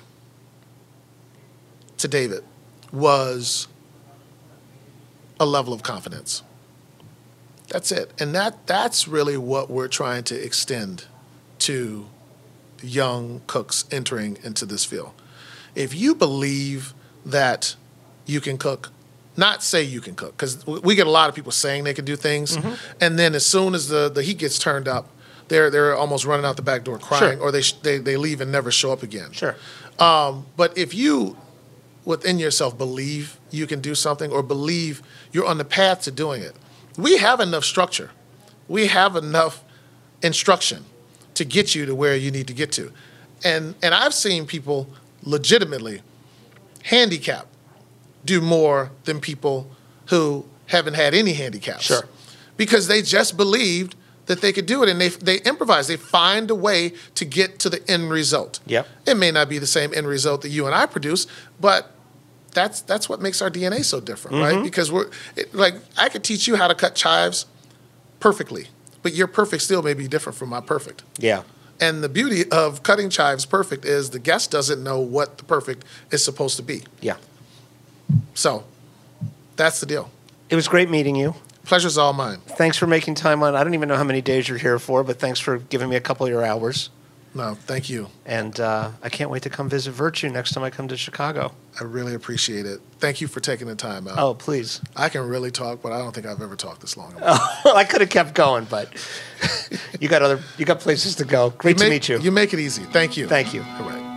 to David was a level of confidence. That's it. And that that's really what we're trying to extend to young cooks entering into this field. If you believe that you can cook, not say you can cook, because we get a lot of people saying they can do things, mm-hmm. and then as soon as the, the heat gets turned up, they're they're almost running out the back door crying, Sure. or they, sh- they they leave and never show up again. Sure. Um, but if you, within yourself, believe you can do something, or believe you're on the path to doing it, we have enough structure. We have enough instruction to get you to where you need to get to. And and I've seen people legitimately handicapped do more than people who haven't had any handicaps. Sure. Because they just believed that they could do it, and they they improvise. They find a way to get to the end result. Yep. It may not be the same end result that you and I produce, but that's that's what makes our D N A so different, Mm-hmm. right? Because we're it, like, I could teach you how to cut chives perfectly, but your perfect still may be different from my perfect. Yeah. And the beauty of cutting chives perfect is the guest doesn't know what the perfect is supposed to be. Yeah. So that's the deal. It was great meeting you. Pleasure's all mine. Thanks for making time on. I don't even know how many days you're here for, but thanks for giving me a couple of your hours. No, thank you. And uh, I can't wait to come visit Virtue next time I come to Chicago. I really appreciate it. Thank you for taking the time out. Oh, please. I can really talk, but I don't think I've ever talked this long. Oh, I could have kept going, but you got other, you got places to go. Great you to make, meet you. You make it easy. Thank you. Thank you. All right.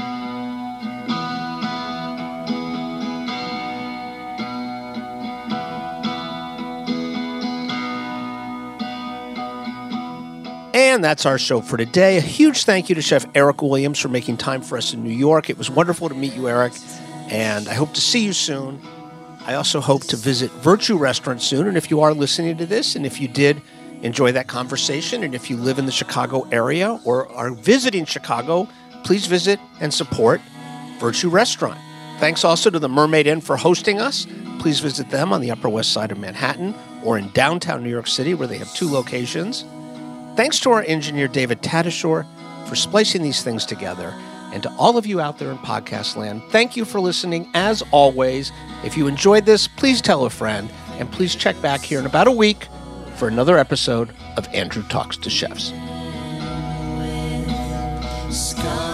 And that's our show for today. A huge thank you to Chef Eric Williams for making time for us in New York. It was wonderful to meet you, Eric, and I hope to see you soon. I also hope to visit Virtue Restaurant soon, and if you are listening to this, and if you did enjoy that conversation, and if you live in the Chicago area or are visiting Chicago, please visit and support Virtue Restaurant. Thanks also to the Mermaid Inn for hosting us. Please visit them on the Upper West Side of Manhattan or in downtown New York City, where they have two locations. Thanks to our engineer, David Tadashore, for splicing these things together. And to all of you out there in podcast land, thank you for listening. As always, if you enjoyed this, please tell a friend. And please check back here in about a week for another episode of Andrew Talks to Chefs. Sky.